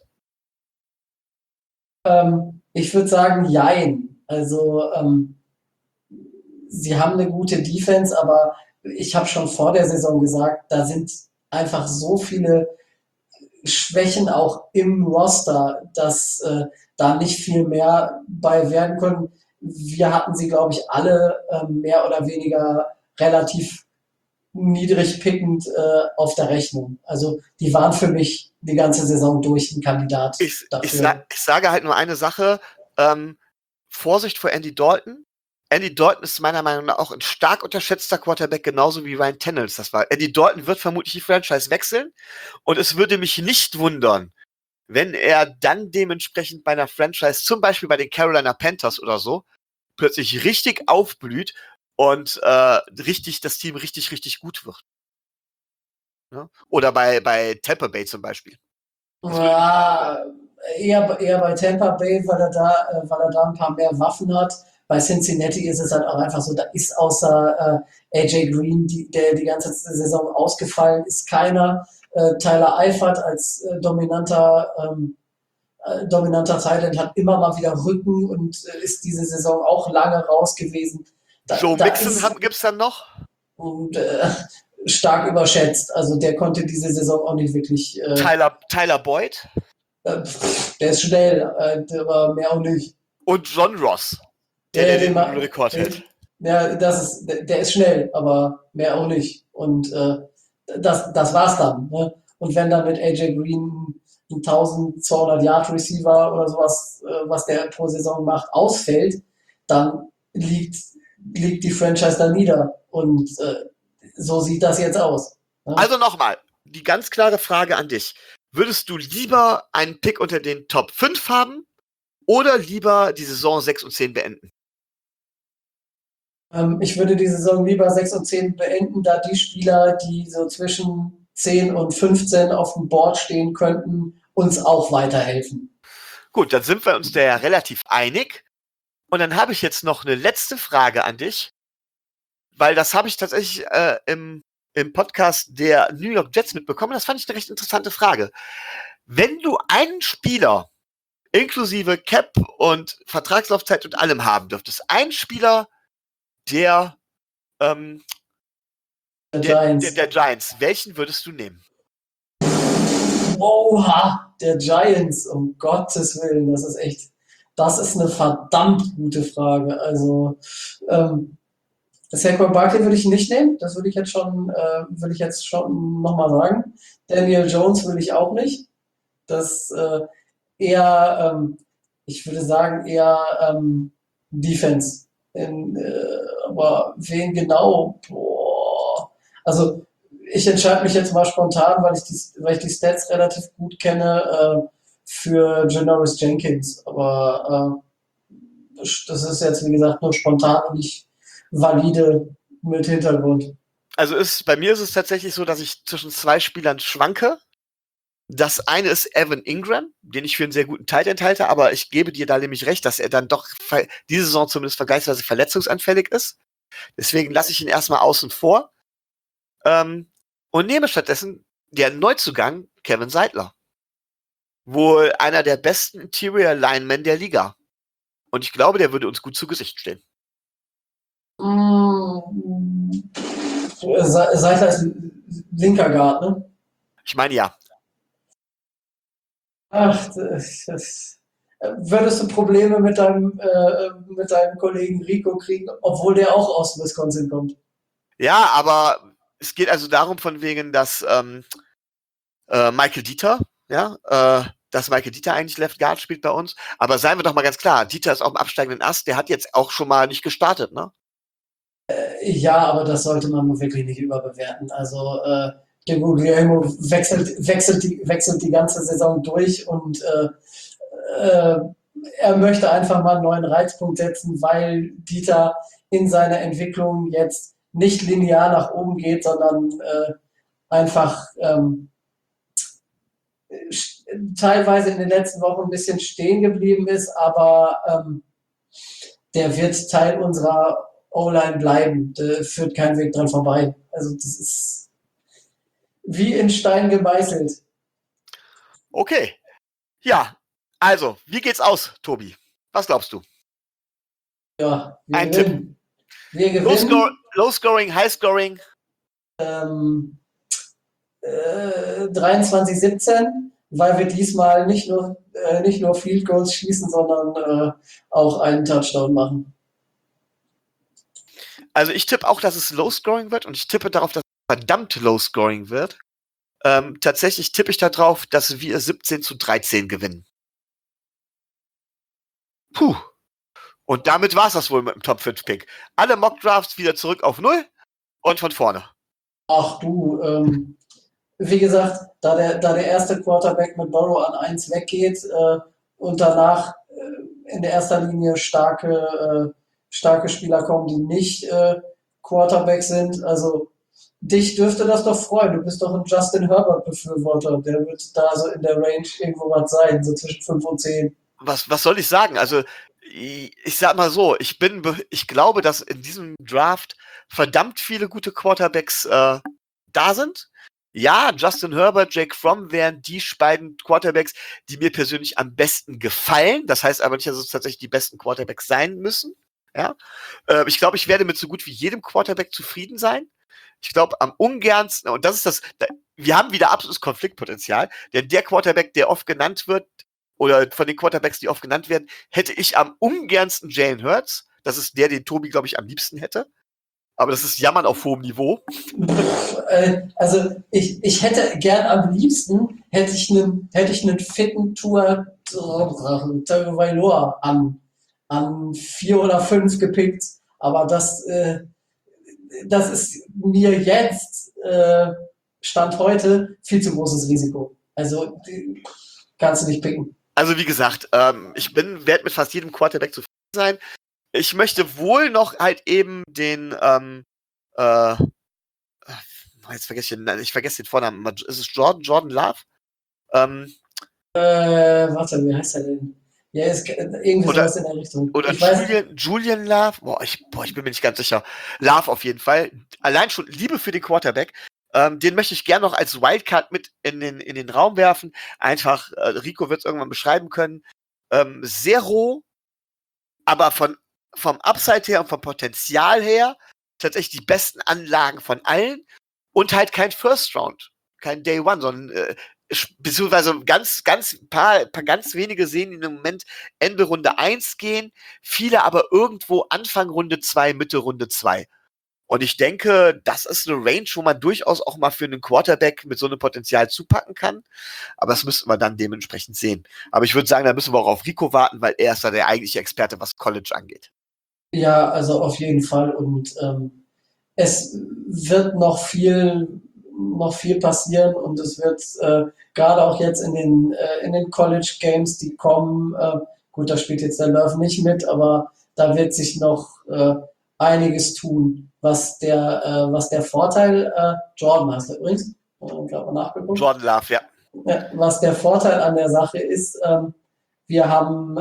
Ich würde sagen, jein. Also, sie haben eine gute Defense, aber ich habe schon vor der Saison gesagt, da sind einfach so viele Schwächen auch im Roster, dass da nicht viel mehr bei werden können. Wir hatten sie, glaube ich, alle mehr oder weniger relativ niedrig pickend auf der Rechnung. Also die waren für mich die ganze Saison durch ein Kandidat Ich dafür. sage halt nur eine Sache, Vorsicht vor Andy Dalton. Andy Dalton ist meiner Meinung nach auch ein stark unterschätzter Quarterback, genauso wie Ryan Tannehill das war. Andy Dalton wird vermutlich die Franchise wechseln und es würde mich nicht wundern, wenn er dann dementsprechend bei einer Franchise, zum Beispiel bei den Carolina Panthers oder so, plötzlich richtig aufblüht und das Team richtig, richtig gut wird. Ja? Oder bei Tampa Bay zum Beispiel. Ja, eher bei Tampa Bay, weil er da ein paar mehr Waffen hat. Bei Cincinnati ist es halt auch einfach so, da ist außer AJ Green, der die ganze Saison ausgefallen ist, keiner. Tyler Eifert als dominanter Thailand hat immer mal wieder Rücken und ist diese Saison auch lange raus gewesen. Joe Mixon gibt es dann noch? Und stark überschätzt. Also der konnte diese Saison auch nicht wirklich. Tyler Boyd? Der ist schnell, aber mehr auch nicht. Und John Ross, der den Rekord hält. Ja, der ist schnell, aber mehr auch nicht. Und das war's dann. Ne? Und wenn dann mit AJ Green ein 1200 Yard Receiver oder sowas, was der pro Saison macht, ausfällt, dann liegt die Franchise da nieder. Und so sieht das jetzt aus. Ne? Also nochmal, die ganz klare Frage an dich. Würdest du lieber einen Pick unter den Top 5 haben oder lieber die Saison 6 und 10 beenden? Ich würde die Saison lieber 6 und 10 beenden, da die Spieler, die so zwischen 10 und 15 auf dem Board stehen könnten, uns auch weiterhelfen. Gut, dann sind wir uns da ja relativ einig. Und dann habe ich jetzt noch eine letzte Frage an dich, weil das habe ich tatsächlich im Podcast der New York Jets mitbekommen. Das fand ich eine recht interessante Frage. Wenn du einen Spieler inklusive Cap und Vertragslaufzeit und allem haben dürftest, einen Spieler der Giants, welchen würdest du nehmen? Oha, der Giants, um Gottes Willen, Das ist eine verdammt gute Frage. Also, Saquon Barkley würde ich nicht nehmen. Das würde ich jetzt schon nochmal sagen. Daniel Jones würde ich auch nicht. Das eher, ich würde sagen, eher Defense. Aber wen genau? Boah. Also, ich entscheide mich jetzt mal spontan, weil ich die Stats relativ gut kenne, für Janoris Jenkins. Aber das ist jetzt, wie gesagt, nur spontan und nicht valide mit Hintergrund. Also bei mir ist es tatsächlich so, dass ich zwischen zwei Spielern schwanke. Das eine ist Evan Ingram, den ich für einen sehr guten Tight End halte, aber ich gebe dir da nämlich recht, dass er dann doch diese Saison zumindest vergleichsweise verletzungsanfällig ist. Deswegen lasse ich ihn erstmal außen vor und nehme stattdessen der Neuzugang Kevin Seidler. Wohl einer der besten Interior Linemen der Liga. Und ich glaube, der würde uns gut zu Gesicht stehen. Seidler ist linker Guard, ne? Ich meine, ja. Ach, würdest du Probleme mit deinem Kollegen Rico kriegen, obwohl der auch aus Wisconsin kommt? Ja, aber es geht also darum, von wegen, dass Michael Dieter, dass Michael Dieter eigentlich Left Guard spielt bei uns. Aber seien wir doch mal ganz klar, Dieter ist auf dem absteigenden Ast, der hat jetzt auch schon mal nicht gestartet, ne? Ja, aber das sollte man nur wirklich nicht überbewerten. Also Diego Guillermo wechselt die ganze Saison durch und er möchte einfach mal einen neuen Reizpunkt setzen, weil Dieter in seiner Entwicklung jetzt nicht linear nach oben geht, sondern einfach teilweise in den letzten Wochen ein bisschen stehen geblieben ist, aber der wird Teil unserer O-Line bleiben. Da führt kein Weg dran vorbei. Also das ist wie in Stein gemeißelt. Okay. Ja, also, wie geht's aus, Tobi? Was glaubst du? Ja, wir Ein gewinnen. Wir gewinnen. Low Scoring, High Scoring. 23-17, weil wir diesmal nicht nur Field Goals schießen, sondern auch einen Touchdown machen. Also ich tippe auch, dass es Low Scoring wird und ich tippe darauf, dass es verdammt Low Scoring wird. Tatsächlich tippe ich darauf, dass wir 17-13 gewinnen. Puh. Und damit war es das wohl mit dem Top 5 Pick. Alle Mock Drafts wieder zurück auf 0 und von vorne. Ach du, wie gesagt, da der erste Quarterback mit Burrow an 1 weggeht und danach in der erster Linie starke Spieler kommen, die nicht Quarterback sind. Also dich dürfte das doch freuen. Du bist doch ein Justin Herbert-Befürworter. Der wird da so in der Range irgendwo was sein, so zwischen 5 und 10. Was soll ich sagen? Also ich sag mal so, ich glaube, dass in diesem Draft verdammt viele gute Quarterbacks da sind. Ja, Justin Herbert, Jake Fromm wären die beiden Quarterbacks, die mir persönlich am besten gefallen. Das heißt aber nicht, dass es tatsächlich die besten Quarterbacks sein müssen. Ja, ich glaube, ich werde mit so gut wie jedem Quarterback zufrieden sein. Ich glaube, am ungernsten, und das ist wir haben wieder absolutes Konfliktpotenzial, denn der Quarterback, der oft genannt wird, oder von den Quarterbacks, die oft genannt werden, hätte ich am ungernsten Jalen Hurts. Das ist der, den Tobi, glaube ich, am liebsten hätte. Aber das ist Jammern auf hohem Niveau. Also ich hätte gern am liebsten hätte ich einen fitten Tour Tagovailoa an 4 oder 5 gepickt, aber das ist mir jetzt Stand heute viel zu großes Risiko. Also kannst du nicht picken. Also wie gesagt, ich werde mit fast jedem Quarterback zufrieden sein. Ich möchte wohl noch halt eben den jetzt vergesse ich vergesse den Vornamen. Ist es Jordan Love? Warte, wie heißt er denn? Ja, ist irgendwie sowas in der Richtung. Oder Julian Love? Boah, ich bin mir nicht ganz sicher. Love auf jeden Fall. Allein schon Liebe für den Quarterback. Den möchte ich gerne noch als Wildcard mit in den Raum werfen. Einfach, Rico wird es irgendwann beschreiben können. Sehr roh, aber vom Upside her und vom Potenzial her tatsächlich die besten Anlagen von allen und halt kein First Round, kein Day One, sondern beziehungsweise ganz ganz wenige sehen ihn im Moment Ende Runde 1 gehen, viele aber irgendwo Anfang Runde 2, Mitte Runde 2. Und ich denke, das ist eine Range, wo man durchaus auch mal für einen Quarterback mit so einem Potenzial zupacken kann. Aber das müssten wir dann dementsprechend sehen. Aber ich würde sagen, da müssen wir auch auf Rico warten, weil er ist da der eigentliche Experte, was College angeht. Ja, also auf jeden Fall. Und es wird noch viel passieren und es wird gerade auch jetzt in den College Games, die kommen, gut, da spielt jetzt der Love nicht mit, aber da wird sich noch einiges tun, was der Vorteil, Jordan heißt er übrigens, gerade mal nachgeguckt. Jordan Love, ja. Ja, was der Vorteil an der Sache ist, wir haben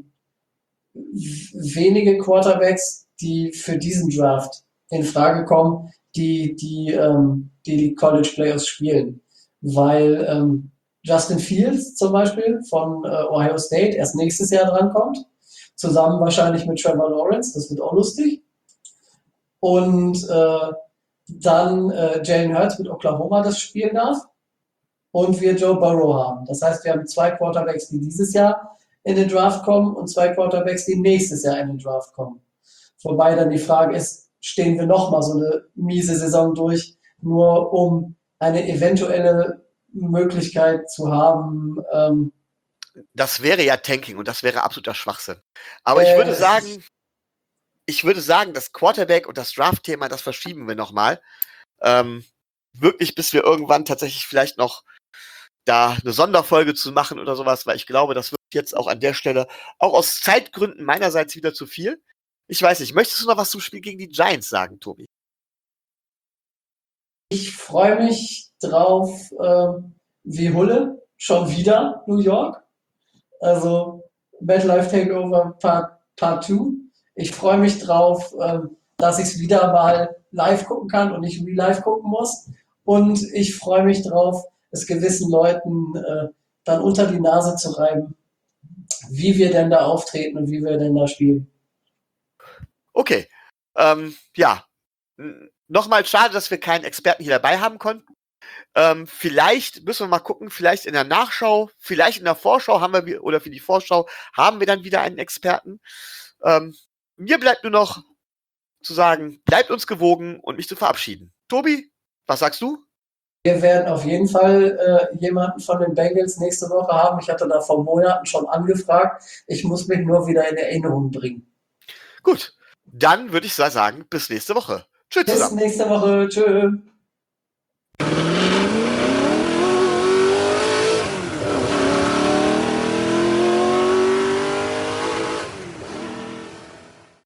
wenige Quarterbacks, die für diesen Draft in Frage kommen, die College Playoffs spielen. Weil Justin Fields zum Beispiel von Ohio State erst nächstes Jahr drankommt, zusammen wahrscheinlich mit Trevor Lawrence, das wird auch lustig. Und dann Jalen Hurts mit Oklahoma das spielen darf und wir Joe Burrow haben. Das heißt, wir haben 2 Quarterbacks, die dieses Jahr in den Draft kommen und 2 Quarterbacks, die nächstes Jahr in den Draft kommen. Wobei dann die Frage ist, stehen wir nochmal so eine miese Saison durch, nur um eine eventuelle Möglichkeit zu haben. Das wäre ja Tanking und das wäre absoluter Schwachsinn. Aber ich würde sagen, das Quarterback und das Draft-Thema, das verschieben wir nochmal. Wirklich, bis wir irgendwann tatsächlich vielleicht noch da eine Sonderfolge zu machen oder sowas, weil ich glaube, das wird jetzt auch an der Stelle auch aus Zeitgründen meinerseits wieder zu viel. Ich weiß nicht, möchtest du noch was zum Spiel gegen die Giants sagen, Tobi? Ich freue mich drauf, wie Hulle, schon wieder New York. Also MetLife Takeover Part 2. Ich freue mich drauf, dass ich es wieder mal live gucken kann und nicht live gucken muss. Und ich freue mich drauf, es gewissen Leuten dann unter die Nase zu reiben, wie wir denn da auftreten und wie wir denn da spielen. Okay. Ja. Nochmal schade, dass wir keinen Experten hier dabei haben konnten. Vielleicht müssen wir mal gucken, vielleicht in der Nachschau, vielleicht in der Vorschau oder für die Vorschau haben wir dann wieder einen Experten. Mir bleibt nur noch zu sagen, bleibt uns gewogen und mich zu verabschieden. Tobi, was sagst du? Wir werden auf jeden Fall jemanden von den Bengals nächste Woche haben. Ich hatte da vor Monaten schon angefragt. Ich muss mich nur wieder in Erinnerung bringen. Gut, dann würde ich sagen, bis nächste Woche. Tschüss zusammen. Bis nächste Woche. Tschö.